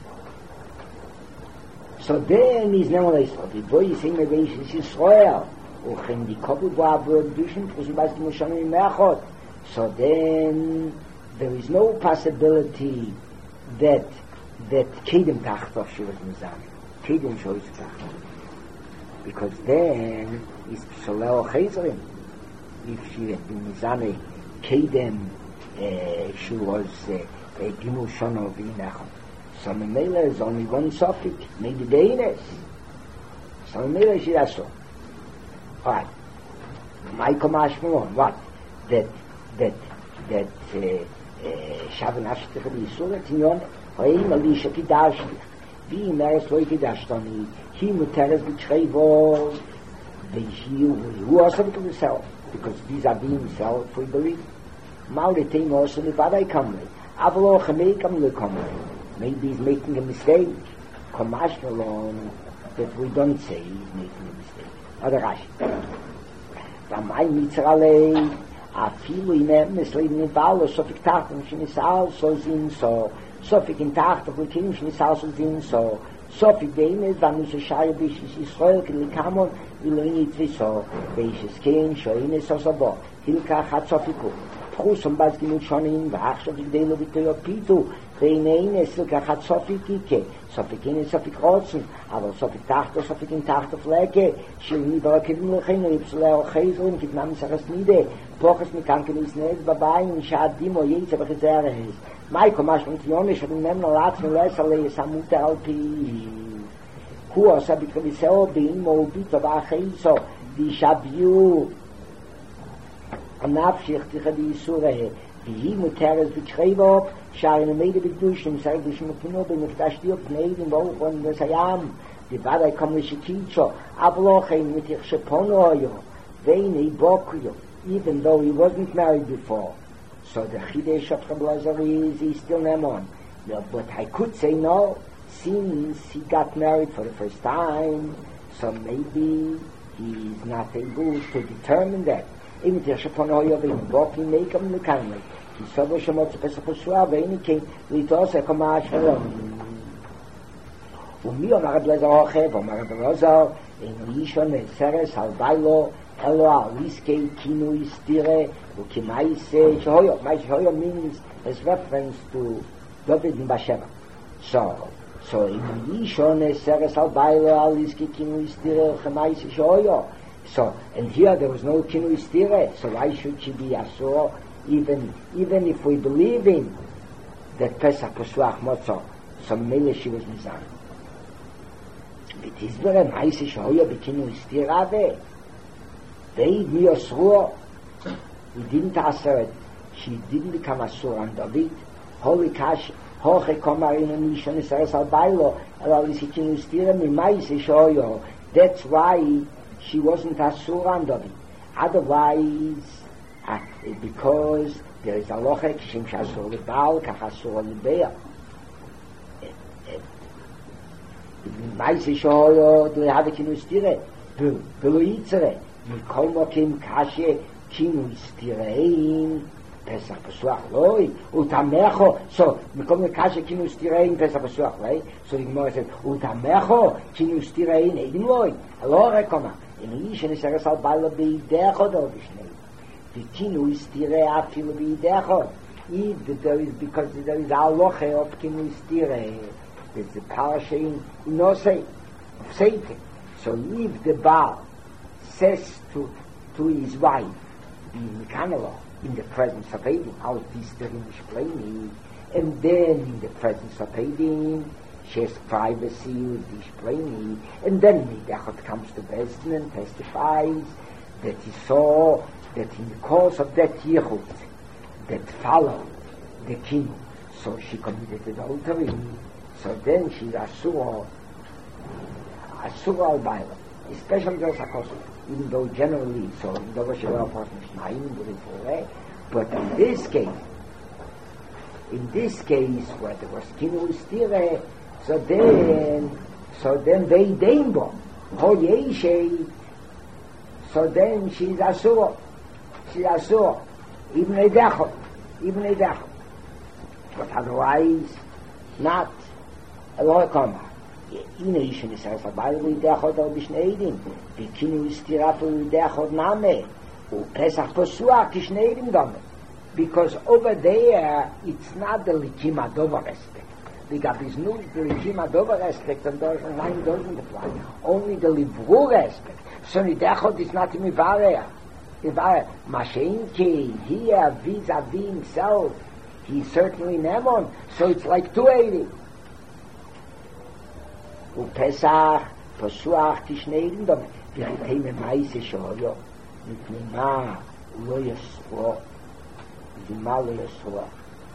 So then is Nemoles, the boy is in the Beis Yisrael, Uchem di Kobu Boabu Gdushin, Pusubas Mushanim Meachot. So then there is no possibility that Kedem Tachtov she was Mizane. Kedem shows Tachtov. Because then is Psoleo Chezrim. If she had been Mizane, Kedem, she was Gimul Shono V'Inachon. So Memela is only one Sofik, maybe Deines. So Memela she does so. Alright. My Komashmon, what? That Shavan Ashtech Yisura Tinyon, Oim Alisha Kidashti, Vi Meres Loi Kidashtani, He Muteres B'Chreivol, who also to himself, because these are being himself, we believe. Mauritane also Nevadai Kamle, Avalo Chamei Kamle Kamle. Maybe he's making a mistake. Komash alone, that we don't say he's making a mistake. Other Rashi. V'amai Mitzralei, Afilu Inem Misleading in Balo, Sofik Tachton, Shinisal, so Zin, so Sofik in Tachton, Likim, Shinisal, so Zin, so Sofik Deines, Vanus Shaya Bishis Yisrael, Kilikamon, Viloini Tviso, Beishis Kein, Shoine Sosabo, Hilka Chatsofiku, Prusum Bazgimut Shonin, Vachshavik Delo Vitoyo Pitu, Reine Silka Chatsofik, Sofikin, Sofik Rotzen, aber Sofik Tachto, Sofik in Tachto Flecke, Shilni Barakim Luchin, Ripsleo Chesrin, Kitnam Sarasnide, Pochas Mikanken is Nez, Babain, Shad Dimo, Yetz, aber Gezeres. Mai Komash und Tionisch, und nehmen Latz und Lesserle, Samuta Alpi. Hua Sabik Viseo, Bimo, Bito, Bacheiso, die Shabiu, Anafshich, die Sure, die Muteres Bikrevo, Shine made a big douche and said, Bishmukino, Beneftashi of Canadian Bow on the Sayam, the Badai Komishi Kicho, Abloche, Mitich Sheponoyo, Veni Bokuyo, even though he wasn't married before. So the Chidesh of Chablazar is he's still Nemon. But I could say no, since he got married for the first time, so maybe he's not able to determine that. Even the Sheponoyo, Veni Bokuyo, make him the kindly. כי סובו שמות פסח פסועה ואיני כן ליטוס הקומה השלום ומי אומר רב לזר אוכב אומר רב לזר אינו אישון סרס על ביילו אלו הליסקי כינוי סתירה וכמייס שהויו שהויו means as reference to David in Basheva so אינו אישון סרס על ביילו הליסקי כינוי סתירה וכמייס שהויו so and here there was no כינוי סתירה so why should she be asur even if we believe in that Pesach Pesuach Motzah, so Mele she was Mizan. It is very nice, Shoya Bikinu Istirave. They knew Yosruo. He didn't answer it. She didn't become Asur on David. Holy Kash, Hoche Komarin and Mishon Isares al Bailo, Elalisikin Ustira, Mimais Shoyo. That's why she wasn't Asur on David. Otherwise, because there is a lochek, Shim Shasur Libal, Kachasur Libel. Mimais Shoyo, do you have a Kinustire? Beluitzere. Mikol Mokim Kashe, Kinustire. Pesach Pesuach Loi, Utamecho, so Mikol Kashe Kinustire, Pesach Pesuach, right? So the Gemara said, Utamecho, Kinustire, Edin Loi, Alore Koma. In Ish and Isares al Baila Beidecho do Vishnei. The Kinustire Afilu Beidecho. If there is, because there is Aloche of Kinustire, there's the parasha in Nosei, of Satan. So if the Baal says to his wife, the Mekanelo, in the presence of Edom, out this the Rimishplaining, and then in the presence of Edom, she has privacy with Ishplaining, and then Midachot comes to Besdin and testifies that he saw that in the course of that Yichud that followed the king, so she committed adultery, so then she's Asur al-Baila, especially those Akosu. Even though generally, so but in this case, where there was Kinu Stire, so then they Daimbo, Hoyeshe, so then she's Asur, even Edechot. But otherwise, not a Loikoma. Ine Ishen Isares Abayla B'Idechot al B'Shneidim B'Kinu Istiraf B'Idechot Name U'Pesach Pesuach Kishneidim Dome, because over there it's not the Likim Adover aspect. The Gabiznus, the Likim Adover aspect, and nine doesn't apply. Only the Livrur aspect. So Nidechot is not in Mivareya. Mashenki, here vis-a-vis himself, he's certainly Nemon, so it's like 280. Pesach, Pesuach, Tishneiden, Dome. Wir haben Meise Shoyo. Mit Nima, Lo Yesro. Nima Lo Yesro.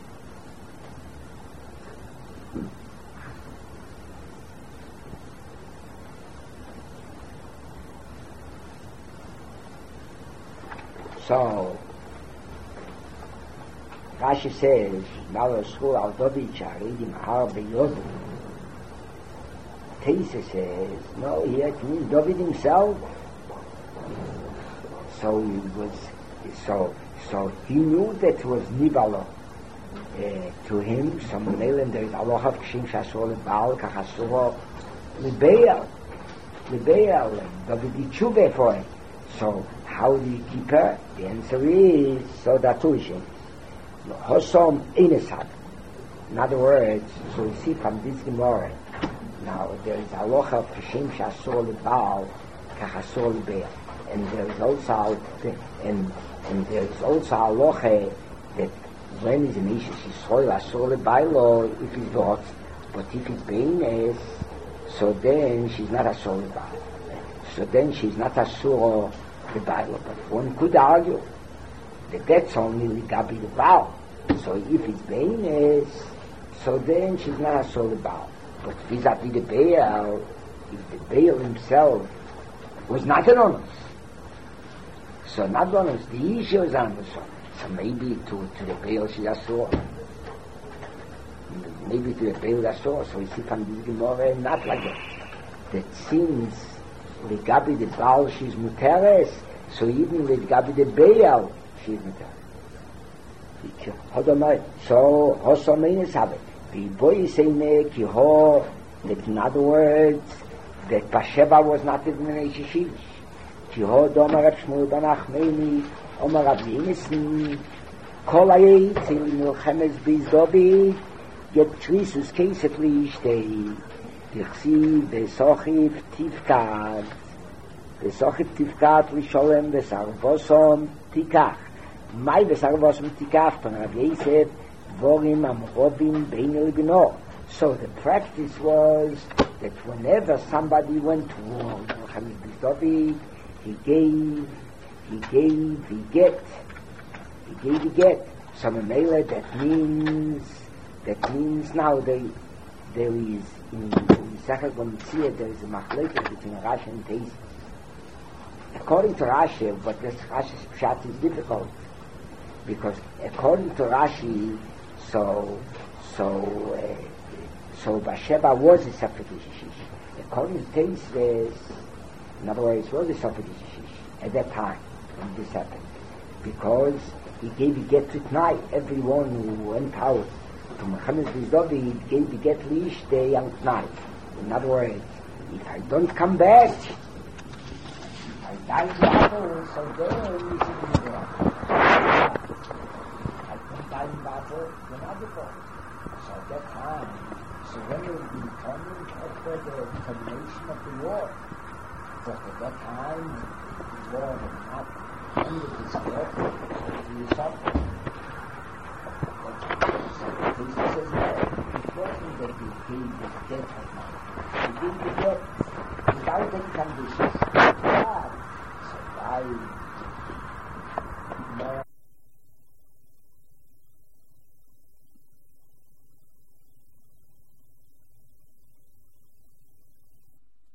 So, Rashi says, Malo Yesro al Dovich, Aridim Har Beyodu. Teisa says, no, here it means David himself. So it was, so he knew that it was Nibalo to him. Some Melen there is Allah of Kshim Shasol Baal Kachasuro Libeal, and David Ichube for him. So how do you keep her? The answer is so that Tuishin Hosom Inesad. In other words, so you see from this Gemara. Now there is halacha of Kshim Shasol Baal Kachasol Be'al, and there is also halacha that when is an Isha Yisrael Asol Bailo if he's not, but if it's Beines, so then she's not Asol Baal. So then she's not Asol Bailo. But one could argue that that's only Gabi the Baal. So if it's Beines, so then she's not Asol Baal. But vis-a-vis the Baal, if the Baal himself was not an honest, so not honest, the issue was honest, so maybe to the Baal she saw, maybe to the Baal saw, so we see from this Gemara, not like that. That since with Gabi the Baal she's Muteres, so even with Gabi the Baal she's Muteres. So, Hosomenes have it. In other words, that Basheba was not in the Neshishish. Kiho Domer Rav Shmuel ben Achmeni, Omer Rav Yinesen, Kol Hayetz in Milchemes Bizdobi, Get Trisus Kesef Liishtei, Dichsiv Besochiv Tivkad, Lisholem Besarvosom Tikach, Mai Besarvosom Tikach, Pan Rav Yosef, Dvorim Amrovim Bein Libino. So the practice was that whenever somebody went to war, David, he gave, he get. So Mamela, that means now there is in Sechel Gomtzia, there is a machlekes between Rashi and Taisus. According to Rashi, but this Rashi's pshat is difficult, because according to Rashi, so Basheba was a Sefer Kishish. According to Taisus, in other words, was a Sefer Kishish at that time when this happened, because he gave a get to night. Everyone who went out to Muhammad Bizdobi, he gave a get lish the young night. In other words, if I don't come back, if I die in battle, so then you see me there. I don't die in battle, then I'll be born. So at that time, so when it will be determined after the termination of the war, because at that time, the war had not ended its work, he suffered. So he says, no, it wasn't that he gave the death of man. He gave the death without any conditions. So why